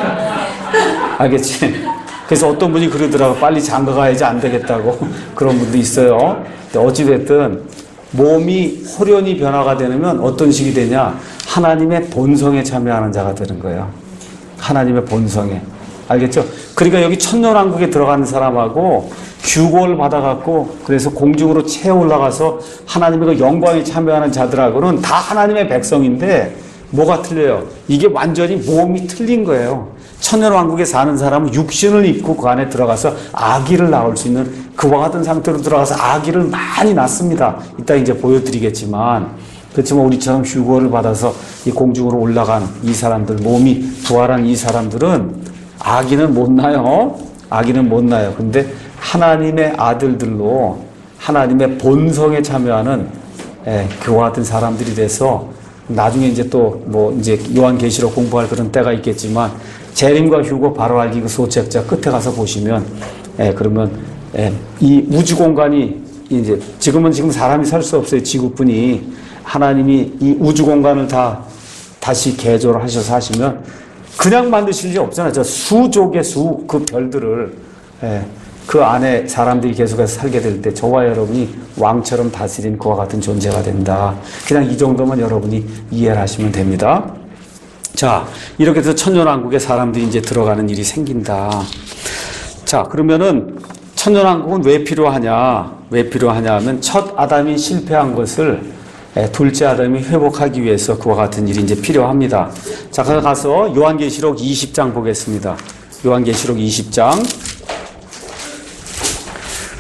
알겠지? 그래서 어떤 분이 그러더라고. 빨리 장가 가야지 안 되겠다고. 그런 분도 있어요. 어찌됐든 몸이 호련히 변화가 되면 어떤 식이 되냐? 하나님의 본성에 참여하는 자가 되는 거예요. 하나님의 본성에. 알겠죠? 그러니까 여기 천년왕국에 들어가는 사람하고 휴고를 받아갖고 그래서 공중으로 채 올라가서 하나님의 그 영광에 참여하는 자들하고는 다 하나님의 백성인데 뭐가 틀려요? 이게 완전히 몸이 틀린 거예요. 천년왕국에 사는 사람은 육신을 입고 그 안에 들어가서 아기를 낳을 수 있는 그와 같은 상태로 들어가서 아기를 많이 낳습니다. 이따 이제 보여드리겠지만, 그렇지만 우리처럼 휴거를 받아서 이 공중으로 올라간 이 사람들, 몸이 부활한 이 사람들은 아기는 못 낳아요. 아기는 못 낳아요. 근데 하나님의 아들들로 하나님의 본성에 참여하는 그와 같은 사람들이 돼서 나중에 이제 또 뭐 이제 요한계시록 공부할 그런 때가 있겠지만 재림과 휴거 바로 알기 그 소책자 끝에 가서 보시면 그러면 이 우주 공간이 이제 지금 사람이 살 수 없어요. 지구뿐이 하나님이 이 우주 공간을 다시 개조를 하셔서 하시면 그냥 만드실 일 없잖아요. 저 수족의 그 별들을 그 안에 사람들이 계속해서 살게 될 때 저와 여러분이 왕처럼 다스린 그와 같은 존재가 된다. 그냥 이 정도만 여러분이 이해를 하시면 됩니다. 자, 이렇게 해서 천년왕국에 사람들이 이제 들어가는 일이 생긴다. 자, 그러면은 천년왕국은 왜 필요하냐? 왜 필요하냐 하면 첫 아담이 실패한 것을 둘째 아담이 회복하기 위해서 그와 같은 일이 이제 필요합니다. 자, 가서 요한계시록 20장 보겠습니다. 요한계시록 20장.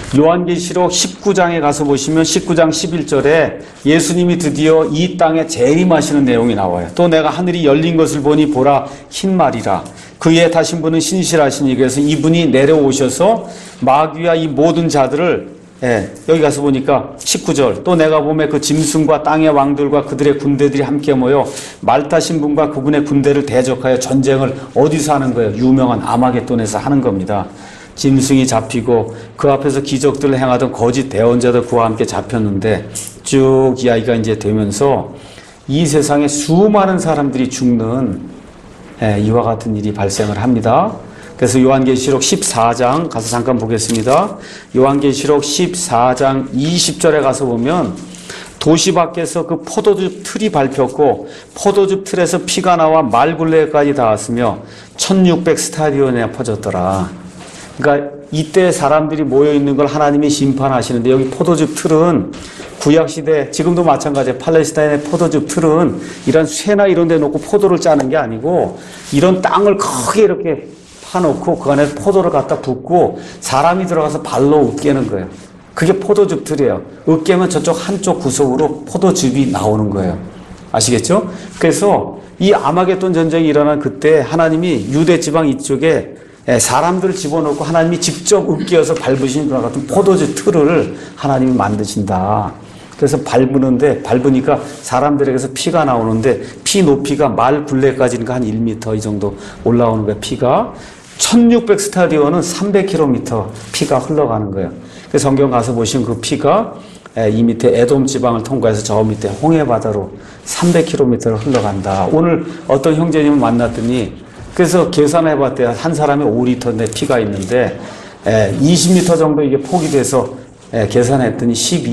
요한계시록 19장에 가서 보시면 19장 11절에 예수님이 드디어 이 땅에 재림하시는 내용이 나와요. 또 내가 하늘이 열린 것을 보니 보라 흰 말이라. 그 위에 타신 분은 신실하시니, 그래서 이분이 내려오셔서 마귀와 이 모든 자들을, 여기 가서 보니까 19절, 또 내가 보매 그 짐승과 땅의 왕들과 그들의 군대들이 함께 모여 말 타신 분과 그분의 군대를 대적하여 전쟁을 어디서 하는 거예요? 유명한 아마겟돈에서 하는 겁니다. 짐승이 잡히고 그 앞에서 기적들을 행하던 거짓 대언자들 그와 함께 잡혔는데, 쭉 이야기가 이제 되면서 이 세상에 수많은 사람들이 죽는 이와 같은 일이 발생을 합니다. 그래서 요한계시록 14장 가서 잠깐 보겠습니다. 요한계시록 14장 20절에 가서 보면 도시 밖에서 그 포도즙 틀이 밟혔고 포도즙 틀에서 피가 나와 말굴레까지 닿았으며 1600 스타디온에 퍼졌더라. 그러니까 이때 사람들이 모여있는 걸 하나님이 심판하시는데, 여기 포도즙 틀은 구약시대, 지금도 마찬가지예요. 팔레스타인의 포도즙 틀은 이런 쇠나 이런 데 놓고 포도를 짜는 게 아니고 이런 땅을 크게 이렇게 파놓고 그 안에 포도를 갖다 붓고 사람이 들어가서 발로 으깨는 거예요. 그게 포도즙 틀이에요. 으깨면 저쪽 한쪽 구석으로 포도즙이 나오는 거예요. 아시겠죠? 그래서 이 아마겟돈 전쟁이 일어난 그때 하나님이 유대 지방 이쪽에 사람들을 집어넣고 하나님이 직접 으깨어서 밟으신 것과 같은 포도즙 틀을 하나님이 만드신다. 그래서 밟으니까 사람들에게서 피가 나오는데, 피 높이가 말 굴레까지니까 한 1m 이 정도 올라오는 거예요. 피가 1600 스타디온은 300km 피가 흘러가는 거예요. 그래서 성경 가서 보시면 그 피가 이 밑에 에돔 지방을 통과해서 저 밑에 홍해 바다로 300km를 흘러간다. 오늘 어떤 형제님을 만났더니, 그래서 계산해 봤대요. 한 사람이 5리터인데 피가 있는데 20m 정도 이게 폭이 돼서 계산했더니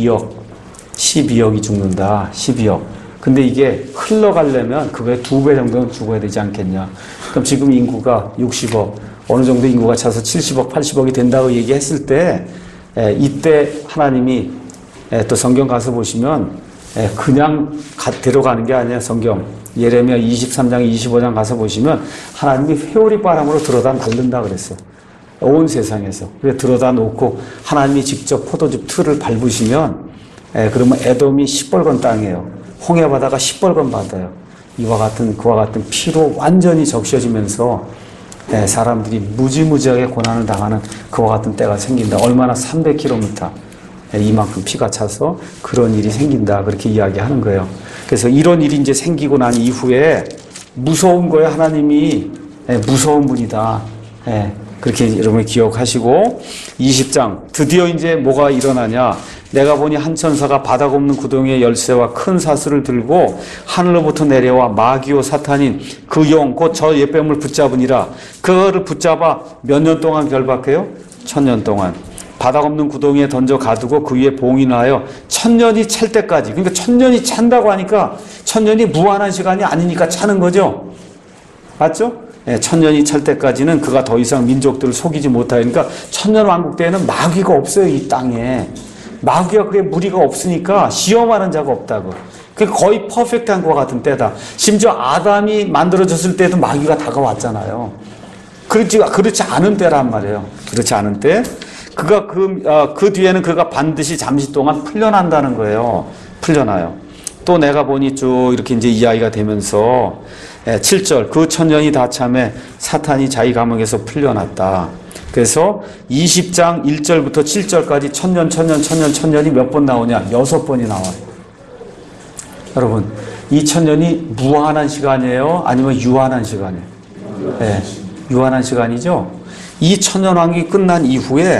12억이 죽는다. 12억. 근데 이게 흘러가려면 그거의 2배 정도는 죽어야 되지 않겠냐. 그럼 지금 인구가 60억, 어느 정도 인구가 차서 70억, 80억이 된다고 얘기했을 때, 이때 하나님이 또 성경 가서 보시면 그냥 데려가는 게 아니에요. 성경 예레미야 23장 25장 가서 보시면 하나님이 회오리 바람으로 들어다 날른다 그랬어요. 온 세상에서. 그래서 들어다 놓고 하나님이 직접 포도즙 틀을 밟으시면, 그러면 에돔이 시뻘건 땅이에요. 홍해 바다가 시뻘건 바다예요. 그와 같은 피로 완전히 적셔지면서 사람들이 무지무지하게 고난을 당하는 그와 같은 때가 생긴다. 얼마나 300km 이만큼 피가 차서 그런 일이 생긴다. 그렇게 이야기하는 거예요. 그래서 이런 일이 이제 생기고 난 이후에 무서운 거예요. 하나님이 무서운 분이다. 그렇게 여러분이 기억하시고, 20장 드디어 이제 뭐가 일어나냐. 내가 보니 한 천사가 바닥 없는 구덩이의 열쇠와 큰 사슬을 들고 하늘로부터 내려와 마귀요 사탄인 그 영 곧 저 옛뱀을 붙잡으니라. 그거를 붙잡아 몇 년 동안 결박해요? 1000년 동안. 바닥 없는 구덩이에 던져 가두고 그 위에 봉인을 하여 1000년이 찰 때까지. 그러니까 1000년이 찬다고 하니까 1000년이 무한한 시간이 아니니까 차는 거죠. 맞죠? 1000년이 찰 때까지는 그가 더 이상 민족들을 속이지 못하여. 그러니까 1000년 왕국 때에는 마귀가 없어요. 이 땅에 마귀가 그게 무리가 없으니까 시험하는 자가 없다고. 그 거의 퍼펙트한 것 같은 때다. 심지어 아담이 만들어졌을 때도 마귀가 다가왔잖아요. 그렇지 않은 때란 말이에요. 그렇지 않은 때. 그가 그 뒤에는 그가 반드시 잠시 동안 풀려난다는 거예요. 풀려나요. 또 내가 보니 쭉 이렇게 이제 이야기가 되면서 7절 그 1000년이 다 참에 사탄이 자기 감옥에서 풀려났다. 그래서 20장 1절부터 7절까지 1000년이 몇 번 나오냐? 6번이 나와요. 여러분, 이 1000년이 무한한 시간이에요? 아니면 유한한 시간이에요? 유한한 시간이죠? 이 1000년 왕국이 끝난 이후에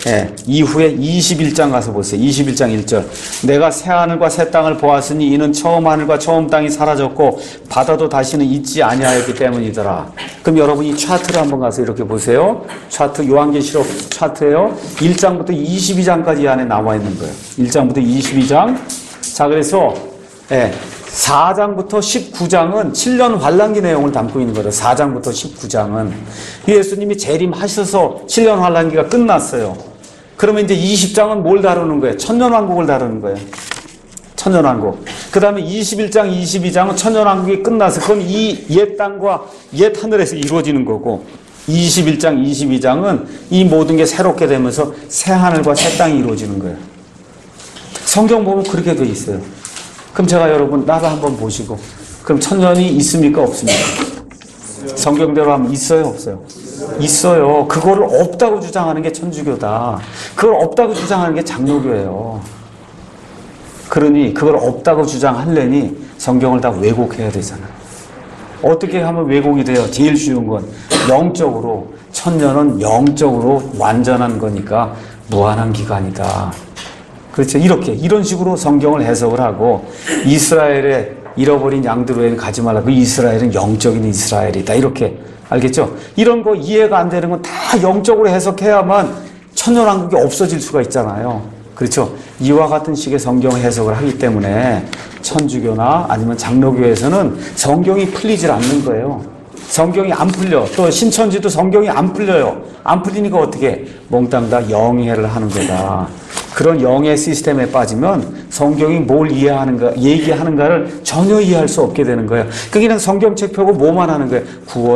21장 가서 보세요. 21장 1절. 내가 새 하늘과 새 땅을 보았으니 이는 처음 하늘과 처음 땅이 사라졌고 바다도 다시는 있지 아니하였기 때문이더라. 그럼 여러분 이 차트를 한번 가서 이렇게 보세요. 차트, 요한계시록 차트예요. 1장부터 22장까지 이 안에 나와 있는 거예요. 1장부터 22장. 자, 그래서 4장부터 19장은 7년 환란기 내용을 담고 있는 거예요. 4장부터 19장은 예수님이 재림하셔서 7년 환란기가 끝났어요. 그러면 이제 20장은 뭘 다루는 거예요? 천년왕국을 다루는 거예요. 천년왕국. 그 다음에 21장, 22장은 천년왕국이 끝나서 그건 이 옛 땅과 옛 하늘에서 이루어지는 거고, 21장, 22장은 이 모든 게 새롭게 되면서 새 하늘과 새 땅이 이루어지는 거예요. 성경 보면 그렇게 돼 있어요. 그럼 제가 여러분 나도 한번 보시고 그럼 천년이 있습니까? 없습니까? 성경대로 하면 있어요? 없어요? 있어요. 그거를 없다고 주장하는 게 천주교다. 그걸 없다고 주장하는 게 장로교예요. 그러니 그걸 없다고 주장하려니 성경을 다 왜곡해야 되잖아요. 어떻게 하면 왜곡이 돼요? 제일 쉬운 건 영적으로, 천년은 영적으로 완전한 거니까 무한한 기간이다. 그렇죠. 이런 식으로 성경을 해석을 하고 이스라엘의 잃어버린 양들 외에는 가지 말라. 그 이스라엘은 영적인 이스라엘이다. 이렇게 알겠죠? 이런 거 이해가 안 되는 건 다 영적으로 해석해야만 천년왕국이 없어질 수가 있잖아요. 그렇죠? 이와 같은 식의 성경 해석을 하기 때문에 천주교나 아니면 장로교에서는 성경이 풀리질 않는 거예요. 성경이 안 풀려. 또 신천지도 성경이 안 풀려요. 안 풀리니까 어떻게? 몽땅 다 영해를 하는 거다. 그런 영의 시스템에 빠지면 성경이 뭘 이해하는가, 얘기하는가를 전혀 이해할 수 없게 되는 거예요. 그냥 성경책 펴고 뭐만 하는 거예요?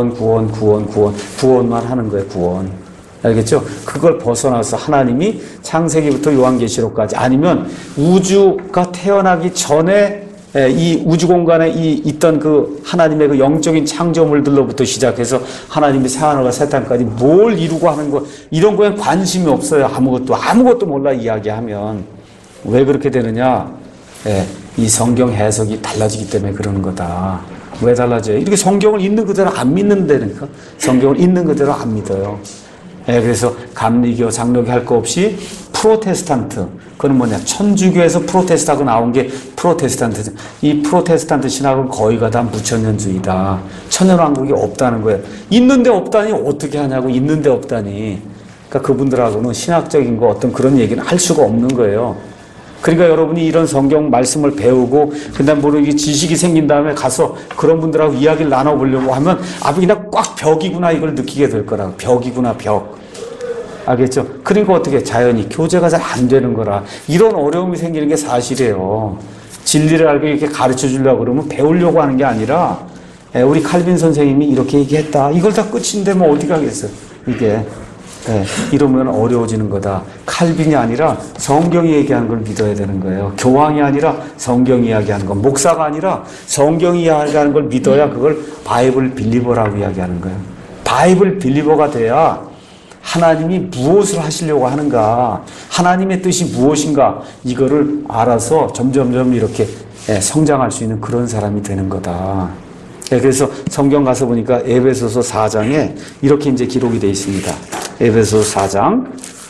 구원만 하는 거예요. 구원. 알겠죠? 그걸 벗어나서 하나님이 창세기부터 요한계시록까지 아니면 우주가 태어나기 전에 이 우주 공간에 있던 그 하나님의 그 영적인 창조물들로부터 시작해서 하나님이 새하늘과 새 땅까지 뭘 이루고 하는 거 이런 거에 관심이 없어요. 아무것도 몰라 이야기하면. 왜 그렇게 되느냐? 이 성경 해석이 달라지기 때문에 그러는 거다. 왜 달라져요? 이렇게 성경을 있는 그대로 안 믿는다니까. 성경을 있는 그대로 안 믿어요. 그래서 감리교, 장로교 할 거 없이 프로테스탄트, 그건 뭐냐? 천주교에서 프로테스트하고 나온 게 프로테스탄트. 이 프로테스탄트 신학은 거의가 다 무천년주의다. 천년왕국이 없다는 거예요. 있는데 없다니 어떻게 하냐고. 있는데 없다니. 그러니까 그분들하고는 신학적인 거 어떤 그런 얘기는 할 수가 없는 거예요. 그러니까 여러분이 이런 성경 말씀을 배우고 그다음 모르게 지식이 생긴 다음에 가서 그런 분들하고 이야기를 나눠보려고 하면 그냥 꽉 벽이구나 이걸 느끼게 될 거라고. 벽이구나 벽. 알겠죠? 그러니까 어떻게 자연히 교제가 잘 안 되는 거라. 이런 어려움이 생기는 게 사실이에요. 진리를 알고 이렇게 가르쳐 주려고 그러면 배우려고 하는 게 아니라 우리 칼빈 선생님이 이렇게 얘기했다. 이걸 다 끝인데 뭐 어디 가겠어요. 이게. 이러면 어려워지는 거다. 칼빈이 아니라 성경이 얘기하는 걸 믿어야 되는 거예요. 교황이 아니라 성경이 이야기하는 거. 목사가 아니라 성경이 이야기하는 걸 믿어야 그걸 바이블 빌리버라고 이야기하는 거예요. 바이블 빌리버가 돼야 하나님이 무엇을 하시려고 하는가, 하나님의 뜻이 무엇인가 이거를 알아서 점점점 이렇게 성장할 수 있는 그런 사람이 되는 거다. 그래서 성경 가서 보니까 에베소서 4장에 이렇게 이제 기록이 되어 있습니다. 에베소서 4장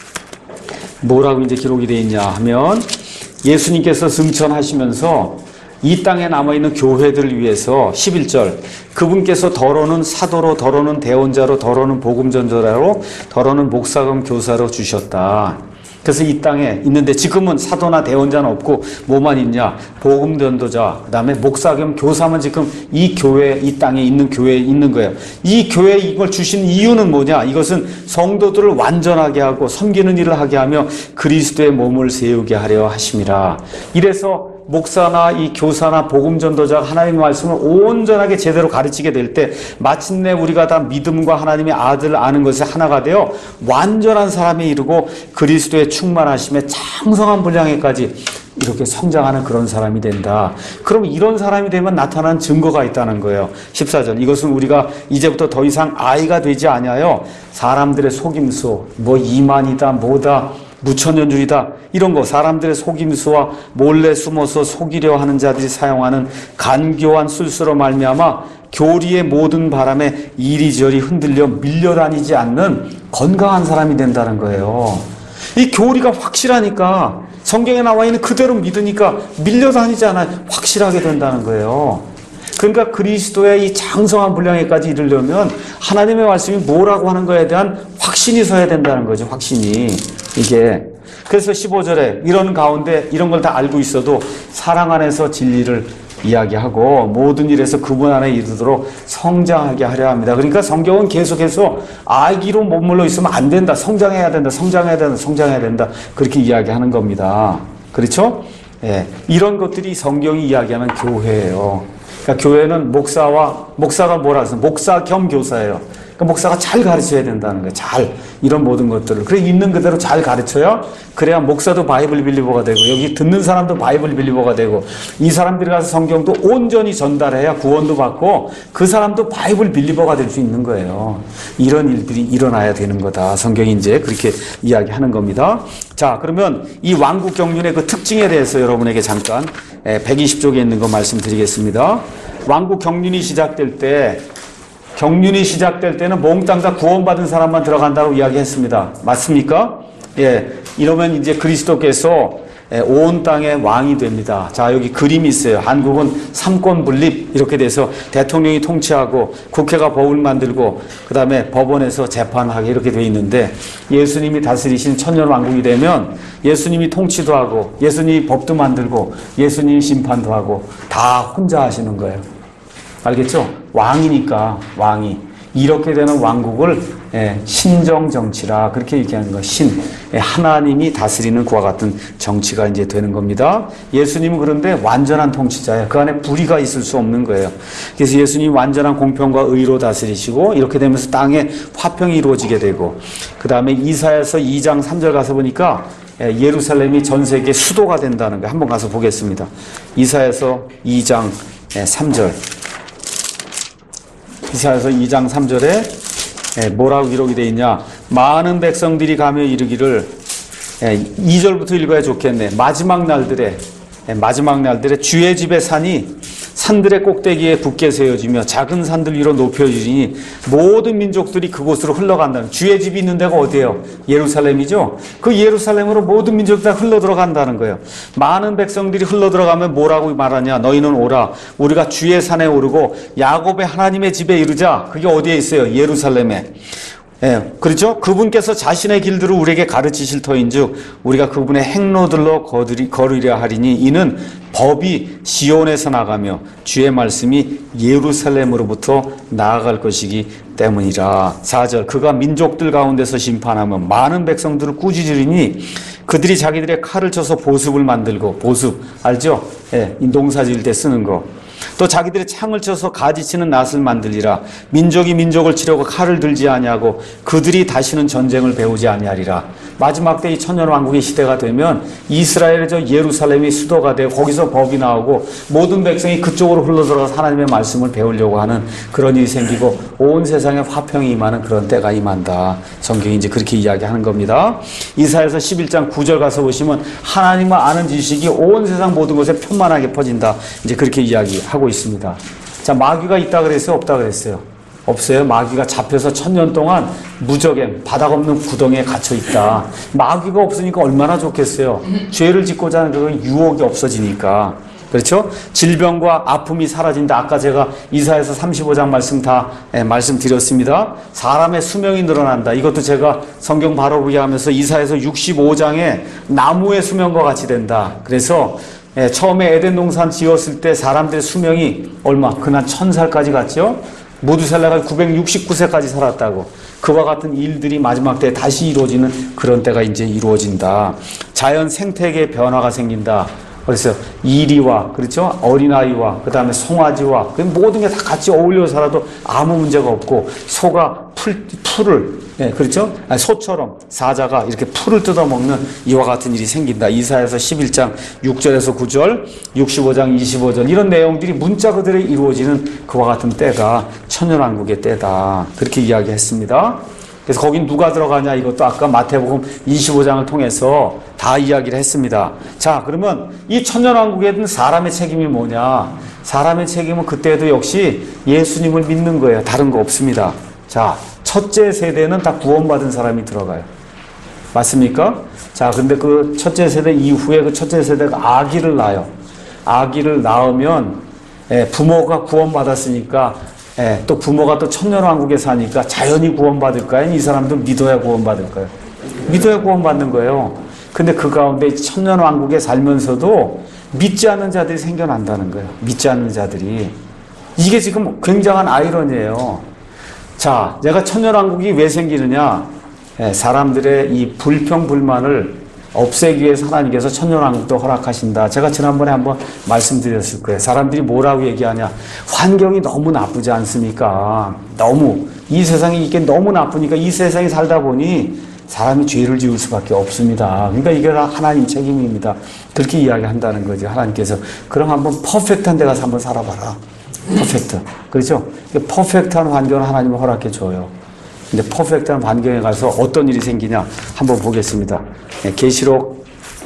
뭐라고 이제 기록이 되어 있냐 하면 예수님께서 승천하시면서 이 땅에 남아있는 교회들을 위해서 11절 그분께서 더러는 사도로 더러는 대언자로 더러는 복음전도자로 더러는 목사금 교사로 주셨다. 그래서 이 땅에 있는데 지금은 사도나 대언자는 없고 뭐만 있냐? 복음전도자, 그 다음에 목사 겸 교사만 지금 이 교회, 이 땅에 있는 교회에 있는 거예요. 이 교회에 이걸 주신 이유는 뭐냐? 이것은 성도들을 완전하게 하고 섬기는 일을 하게 하며 그리스도의 몸을 세우게 하려 하심이라. 이래서 목사나 이 교사나 복음전도자가 하나님의 말씀을 온전하게 제대로 가르치게 될 때 마침내 우리가 다 믿음과 하나님의 아들을 아는 것이 하나가 되어 완전한 사람에 이르고 그리스도의 충만하심에 장성한 분량에까지 이렇게 성장하는 그런 사람이 된다. 그럼 이런 사람이 되면 나타난 증거가 있다는 거예요. 14절 이것은 우리가 이제부터 더 이상 아이가 되지 아니하여 사람들의 속임수 뭐 이만이다 뭐다 무천년주의다 이런 거 사람들의 속임수와 몰래 숨어서 속이려 하는 자들이 사용하는 간교한 술수로 말미암아 교리의 모든 바람에 이리저리 흔들려 밀려다니지 않는 건강한 사람이 된다는 거예요. 이 교리가 확실하니까 성경에 나와 있는 그대로 믿으니까 밀려다니지 않아요. 확실하게 된다는 거예요. 그러니까 그리스도의 이 장성한 분량에까지 이르려면 하나님의 말씀이 뭐라고 하는 거에 대한 확신이 서야 된다는 거죠. 확신이. 이게. 그래서 15절에 이런 가운데 이런 걸 다 알고 있어도 사랑 안에서 진리를 이야기하고 모든 일에서 그분 안에 이르도록 성장하게 하려 합니다. 그러니까 성경은 계속해서 아기로 머물러 있으면 안 된다. 성장해야 된다. 성장해야 된다. 성장해야 된다. 그렇게 이야기하는 겁니다. 그렇죠? 이런 것들이 성경이 이야기하는 교회예요. 그러니까 교회는 목사가 뭐라 해서 목사 겸 교사예요. 그러니까 목사가 잘 가르쳐야 된다는 거예요. 잘. 이런 모든 것들을. 그래, 있는 그대로 잘 가르쳐야 그래야 목사도 바이블 빌리버가 되고 여기 듣는 사람도 바이블 빌리버가 되고 이 사람들이 가서 성경도 온전히 전달해야 구원도 받고 그 사람도 바이블 빌리버가 될 수 있는 거예요. 이런 일들이 일어나야 되는 거다. 성경이 이제 그렇게 이야기하는 겁니다. 자, 그러면 이 왕국 경륜의 그 특징에 대해서 여러분에게 잠깐 120쪽에 있는 거 말씀드리겠습니다. 왕국 경륜이 시작될 때는 몽땅 다 구원받은 사람만 들어간다고 이야기했습니다. 맞습니까? 예. 이러면 이제 그리스도께서 온 땅의 왕이 됩니다. 자, 여기 그림이 있어요. 한국은 삼권 분립 이렇게 돼서 대통령이 통치하고 국회가 법을 만들고 그 다음에 법원에서 재판하게 이렇게 돼 있는데 예수님이 다스리신 천년왕국이 되면 예수님이 통치도 하고 예수님이 법도 만들고 예수님이 심판도 하고 다 혼자 하시는 거예요. 알겠죠? 왕이니까 왕이. 이렇게 되는 왕국을 신정정치라 그렇게 얘기하는 거. 하나님이 다스리는 그와 같은 정치가 이제 되는 겁니다. 예수님은 그런데 완전한 통치자예요. 그 안에 불의가 있을 수 없는 거예요. 그래서 예수님이 완전한 공평과 의로 다스리시고 이렇게 되면서 땅에 화평이 이루어지게 되고 그 다음에 이사야서 2장 3절 가서 보니까 예루살렘이 전 세계 수도가 된다는 거예요. 한번 가서 보겠습니다. 이사야서 2장 3절. 이사야서 2장 3절에 뭐라고 기록이 되어 있냐. 많은 백성들이 가며 이르기를 2절부터 읽어야 좋겠네. 마지막 날들에 주의 집의 산이 산들의 꼭대기에 굳게 세워지며 작은 산들 위로 높여지니 모든 민족들이 그곳으로 흘러간다는. 주의 집이 있는 데가 어디예요? 예루살렘이죠. 그 예루살렘으로 모든 민족들이 흘러 들어간다는 거예요. 많은 백성들이 흘러 들어가면 뭐라고 말하냐. 너희는 오라. 우리가 주의 산에 오르고 야곱의 하나님의 집에 이르자. 그게 어디에 있어요? 예루살렘에. 예, 그렇죠? 그분께서 자신의 길들을 우리에게 가르치실 터인즉 우리가 그분의 행로들로 걸으려 하리니 이는 법이 시온에서 나가며 주의 말씀이 예루살렘으로부터 나아갈 것이기 때문이라. 4절. 그가 민족들 가운데서 심판하며 많은 백성들을 꾸짖으리니 그들이 자기들의 칼을 쳐서 보습을 만들고. 보습 알죠? 예, 이 농사 지을 때 쓰는 거. 또 자기들의 창을 쳐서 가지치는 낫을 만들리라. 민족이 민족을 치려고 칼을 들지 아니하고 그들이 다시는 전쟁을 배우지 아니하리라. 마지막 때 이 천년왕국의 시대가 되면 이스라엘의 저 예루살렘이 수도가 되고 거기서 법이 나오고 모든 백성이 그쪽으로 흘러들어가서 하나님의 말씀을 배우려고 하는 그런 일이 생기고 온 세상에 화평이 임하는 그런 때가 임한다. 성경이 이제 그렇게 이야기하는 겁니다. 이사야서 11장 9절 가서 보시면 하나님을 아는 지식이 온 세상 모든 곳에 편만하게 퍼진다. 이제 그렇게 이야기하고 있습니다. 자, 마귀가 있다 그랬어요? 없다 그랬어요? 없어요. 마귀가 잡혀서 1000년 동안 무적에 바닥 없는 구덩이에 갇혀 있다. 마귀가 없으니까 얼마나 좋겠어요. 죄를 짓고자 하는 그 유혹이 없어지니까. 그렇죠? 질병과 아픔이 사라진다. 아까 제가 이사야서 35장 말씀 다 말씀드렸습니다. 사람의 수명이 늘어난다. 이것도 제가 성경 바로 보게 하면서 이사야서 65장에 나무의 수명과 같이 된다. 그래서 처음에 에덴 동산 지었을 때 사람들의 수명이 얼마? 그날 1000살까지 갔죠? 무두살라가 969세까지 살았다고. 그와 같은 일들이 마지막 때에 다시 이루어지는 그런 때가 이제 이루어진다. 자연 생태계의 변화가 생긴다. 그래서 이리와, 그렇죠? 어린아이와, 그 다음에 송아지와, 모든 게 다 같이 어울려 살아도 아무 문제가 없고, 소가 풀을, 그렇죠? 소처럼 사자가 이렇게 풀을 뜯어먹는 이와 같은 일이 생긴다. 이사야서 11장 6절에서 9절, 65장 25절, 이런 내용들이 문자 그대로 이루어지는 그와 같은 때가 천년왕국의 때다. 그렇게 이야기했습니다. 그래서 거긴 누가 들어가냐, 이것도 아까 마태복음 25장을 통해서 다 이야기를 했습니다. 자, 그러면 이 천년왕국에는 사람의 책임이 뭐냐? 사람의 책임은 그때도 역시 예수님을 믿는 거예요. 다른 거 없습니다. 자, 첫째 세대는 다 구원받은 사람이 들어가요. 맞습니까? 자, 근데 그 첫째 세대 이후에 그 첫째 세대가 아기를 낳아요. 아기를 낳으면 부모가 구원받았으니까 또 부모가 또 천년왕국에 사니까 자연히 구원받을까요? 이 사람들 믿어야 구원받을까요? 믿어야 구원받는 거예요. 근데 그 가운데 천년왕국에 살면서도 믿지 않는 자들이 생겨난다는 거예요. 믿지 않는 자들이. 이게 지금 굉장한 아이러니예요. 자, 내가 천년왕국이 왜 생기느냐? 사람들의 이 불평불만을 없애기 위해서 하나님께서 천년왕국도 허락하신다. 제가 지난번에 한번 말씀드렸을 거예요. 사람들이 뭐라고 얘기하냐? 환경이 너무 나쁘지 않습니까? 너무 이 세상이 이게 너무 나쁘니까 이 세상에 살다 보니 사람이 죄를 지을 수밖에 없습니다. 그러니까 이게 다 하나님 책임입니다. 그렇게 이야기한다는 거죠. 하나님께서. 그럼 한번 퍼펙트한 데 가서 한번 살아봐라. 퍼펙트. 그렇죠? 퍼펙트한 환경을 하나님은 허락해 줘요. 근데 퍼펙트한 환경에 가서 어떤 일이 생기냐 한번 보겠습니다. 계시록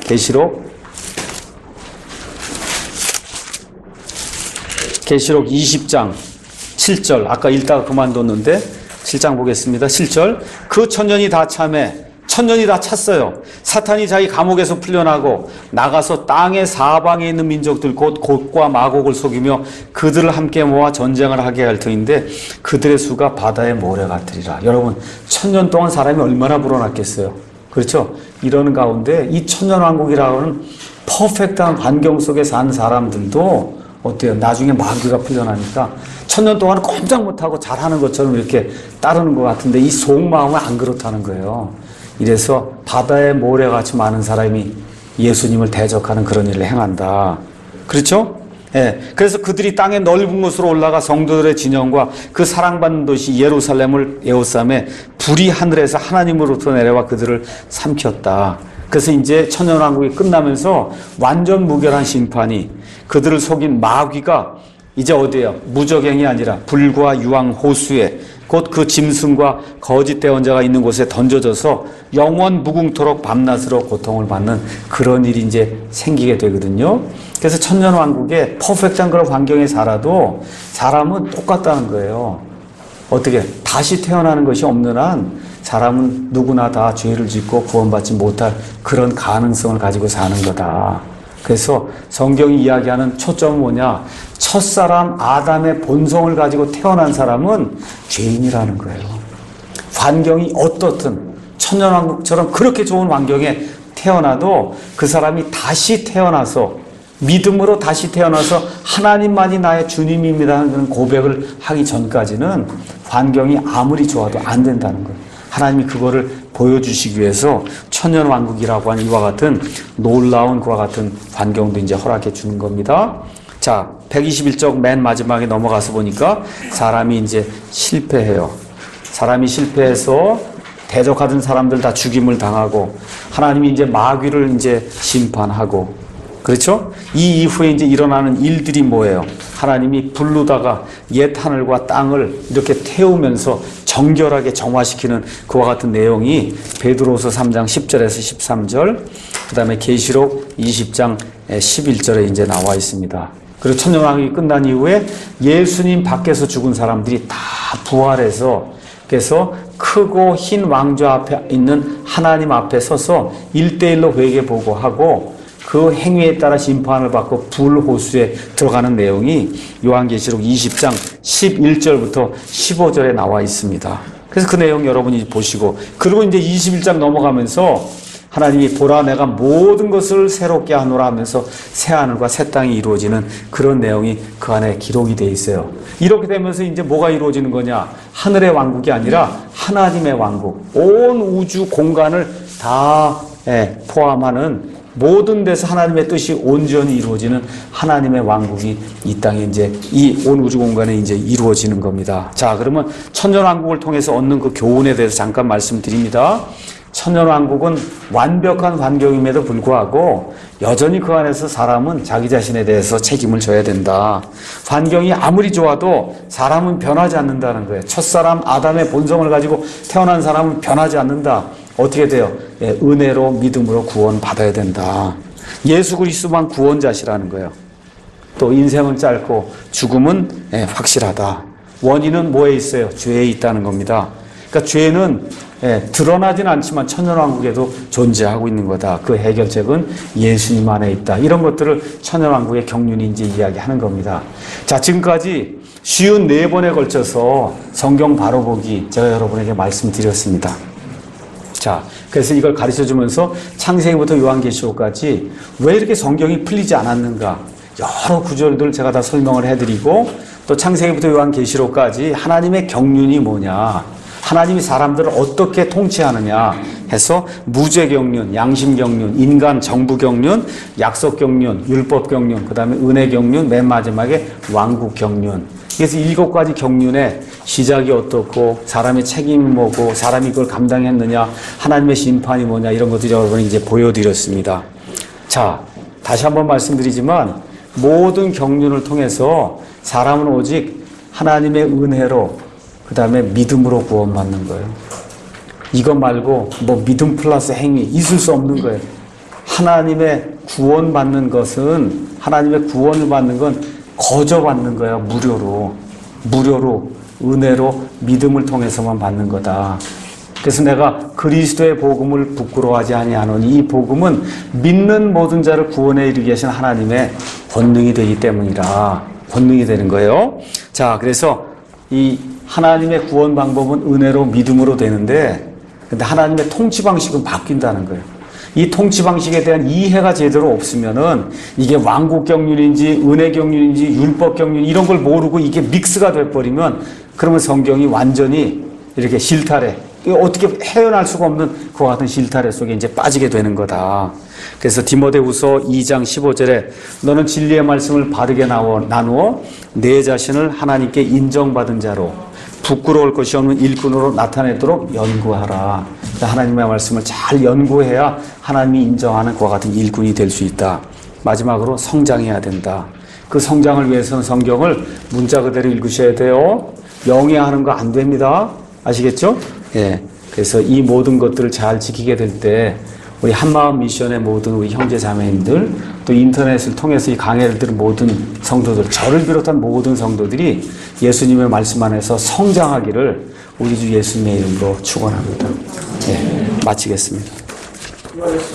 20장 7절. 아까 읽다가 그만뒀는데 7장 보겠습니다. 7절. 그 천년이 다 참에 천년이 다 찼어요. 사탄이 자기 감옥에서 풀려나고 나가서 땅의 사방에 있는 민족들 곧 곡과 마곡을 속이며 그들을 함께 모아 전쟁을 하게 할 터인데 그들의 수가 바다의 모래 같으리라. 여러분, 천년 동안 사람이 얼마나 불어났겠어요. 그렇죠? 이러는 가운데 이 천년왕국이라는 퍼펙트한 환경 속에 산 사람들도 어때요? 나중에 마귀가 풀려나니까 천년 동안 꼼짝 못하고 잘하는 것처럼 이렇게 따르는 것 같은데 이 속마음은 안 그렇다는 거예요. 이래서 바다의 모래같이 많은 사람이 예수님을 대적하는 그런 일을 행한다. 그렇죠? 예. 그래서 그들이 땅의 넓은 곳으로 올라가 성도들의 진영과 그 사랑받는 도시 예루살렘을 에워싸매 불이 하늘에서 하나님으로부터 내려와 그들을 삼켰다. 그래서 이제 천년왕국이 끝나면서 완전 무결한 심판이 그들을 속인 마귀가 이제 어디에요? 무적행이 아니라 불과 유황 호수에 곧 그 짐승과 거짓 대언자가 있는 곳에 던져져서 영원 무궁토록 밤낮으로 고통을 받는 그런 일이 이제 생기게 되거든요. 그래서 천년왕국에 퍼펙트한 그런 환경에 살아도 사람은 똑같다는 거예요. 어떻게? 다시 태어나는 것이 없는 한 사람은 누구나 다 죄를 짓고 구원받지 못할 그런 가능성을 가지고 사는 거다. 그래서 성경이 이야기하는 초점은 뭐냐? 첫사람 아담의 본성을 가지고 태어난 사람은 죄인이라는 거예요. 환경이 어떻든 천년왕국처럼 그렇게 좋은 환경에 태어나도 그 사람이 다시 태어나서 믿음으로 다시 태어나서 하나님만이 나의 주님입니다 하는 그런 고백을 하기 전까지는 환경이 아무리 좋아도 안 된다는 거예요. 하나님이 그거를 보여주시기 위해서 천년왕국이라고 하는 이와 같은 놀라운 그와 같은 환경도 이제 허락해 주는 겁니다. 자, 121쪽 맨 마지막에 넘어가서 보니까 사람이 이제 실패해요. 사람이 실패해서 대적하던 사람들 다 죽임을 당하고 하나님이 이제 마귀를 이제 심판하고 그렇죠? 이 이후에 이제 일어나는 일들이 뭐예요? 하나님이 불르다가 옛 하늘과 땅을 이렇게 태우면서 정결하게 정화시키는 그와 같은 내용이 베드로서 3장 10절에서 13절, 그 다음에 계시록 20장 11절에 이제 나와 있습니다. 그리고 천년왕국이 끝난 이후에 예수님 밖에서 죽은 사람들이 다 부활해서 그래서 크고 흰 왕좌 앞에 있는 하나님 앞에 서서 1대1로 회개 보고하고 그 행위에 따라 심판을 받고 불호수에 들어가는 내용이 요한계시록 20장 11절부터 15절에 나와 있습니다. 그래서 그 내용 여러분이 보시고 그리고 이제 21장 넘어가면서 하나님이 보라 내가 모든 것을 새롭게 하노라 하면서 새 하늘과 새 땅이 이루어지는 그런 내용이 그 안에 기록이 되어 있어요. 이렇게 되면서 이제 뭐가 이루어지는 거냐? 하늘의 왕국이 아니라 하나님의 왕국. 온 우주 공간을 다 포함하는 모든 데서 하나님의 뜻이 온전히 이루어지는 하나님의 왕국이 이 땅에 이제 이 온 우주 공간에 이제 이루어지는 겁니다. 자, 그러면 천년왕국을 통해서 얻는 그 교훈에 대해서 잠깐 말씀드립니다. 천년왕국은 완벽한 환경임에도 불구하고 여전히 그 안에서 사람은 자기 자신에 대해서 책임을 져야 된다. 환경이 아무리 좋아도 사람은 변하지 않는다는 거예요. 첫사람 아담의 본성을 가지고 태어난 사람은 변하지 않는다. 어떻게 돼요? 은혜로 믿음으로 구원 받아야 된다. 예수 그리스도만 구원자시라는 거예요. 또 인생은 짧고 죽음은 확실하다. 원인은 뭐에 있어요? 죄에 있다는 겁니다. 그러니까 죄는 드러나진 않지만 천년왕국에도 존재하고 있는 거다. 그 해결책은 예수님 안에 있다. 이런 것들을 천년왕국의 경륜이 이제 이야기하는 겁니다. 자, 지금까지 54번에 걸쳐서 성경 바로 보기 제가 여러분에게 말씀드렸습니다. 자, 그래서 이걸 가르쳐 주면서 창세기부터 요한계시록까지 왜 이렇게 성경이 풀리지 않았는가? 여러 구절들 제가 다 설명을 해드리고 또 창세기부터 요한계시록까지 하나님의 경륜이 뭐냐? 하나님이 사람들을 어떻게 통치하느냐 해서 무죄 경륜, 양심 경륜, 인간 정부 경륜, 약속 경륜, 율법 경륜, 그 다음에 은혜 경륜, 맨 마지막에 왕국 경륜. 그래서 7가지 경륜의 시작이 어떻고 사람의 책임이 뭐고 사람이 그걸 감당했느냐 하나님의 심판이 뭐냐 이런 것들을 여러분이 이제 보여드렸습니다. 자, 다시 한번 말씀드리지만 모든 경륜을 통해서 사람은 오직 하나님의 은혜로 그 다음에 믿음으로 구원받는 거예요. 이거 말고 뭐 믿음 플러스 행위 있을 수 없는 거예요. 하나님의 구원받는 것은 하나님의 구원을 받는 건 거저 받는 거야. 무료로 은혜로 믿음을 통해서만 받는 거다. 그래서 내가 그리스도의 복음을 부끄러워하지 아니하노니 이 복음은 믿는 모든 자를 구원에 이르게 하신 하나님의 권능이 되기 때문이라. 권능이 되는 거예요. 자, 그래서 이 하나님의 구원 방법은 은혜로 믿음으로 되는데 근데 하나님의 통치 방식은 바뀐다는 거예요. 이 통치 방식에 대한 이해가 제대로 없으면은 이게 왕국 경륜인지 은혜 경륜인지 율법 경륜 이런 걸 모르고 이게 믹스가 돼버리면 그러면 성경이 완전히 이렇게 실타래 어떻게 헤어날 수가 없는 그와 같은 실타래 속에 이제 빠지게 되는 거다. 그래서 디모데후서 2장 15절에 너는 진리의 말씀을 바르게 나누어 내 자신을 하나님께 인정받은 자로 부끄러울 것이 없는 일꾼으로 나타내도록 연구하라. 하나님의 말씀을 잘 연구해야 하나님이 인정하는 그와 같은 일꾼이 될 수 있다. 마지막으로 성장해야 된다. 그 성장을 위해서는 성경을 문자 그대로 읽으셔야 돼요. 영해하는 거 안 됩니다. 아시겠죠? 예. 그래서 이 모든 것들을 잘 지키게 될 때 우리 한마음 미션의 모든 우리 형제 자매님들 또 인터넷을 통해서 이 강해를 들은 모든 성도들 저를 비롯한 모든 성도들이 예수님의 말씀 안에서 성장하기를 우리 주 예수님의 이름으로 축원합니다. 예, 마치겠습니다.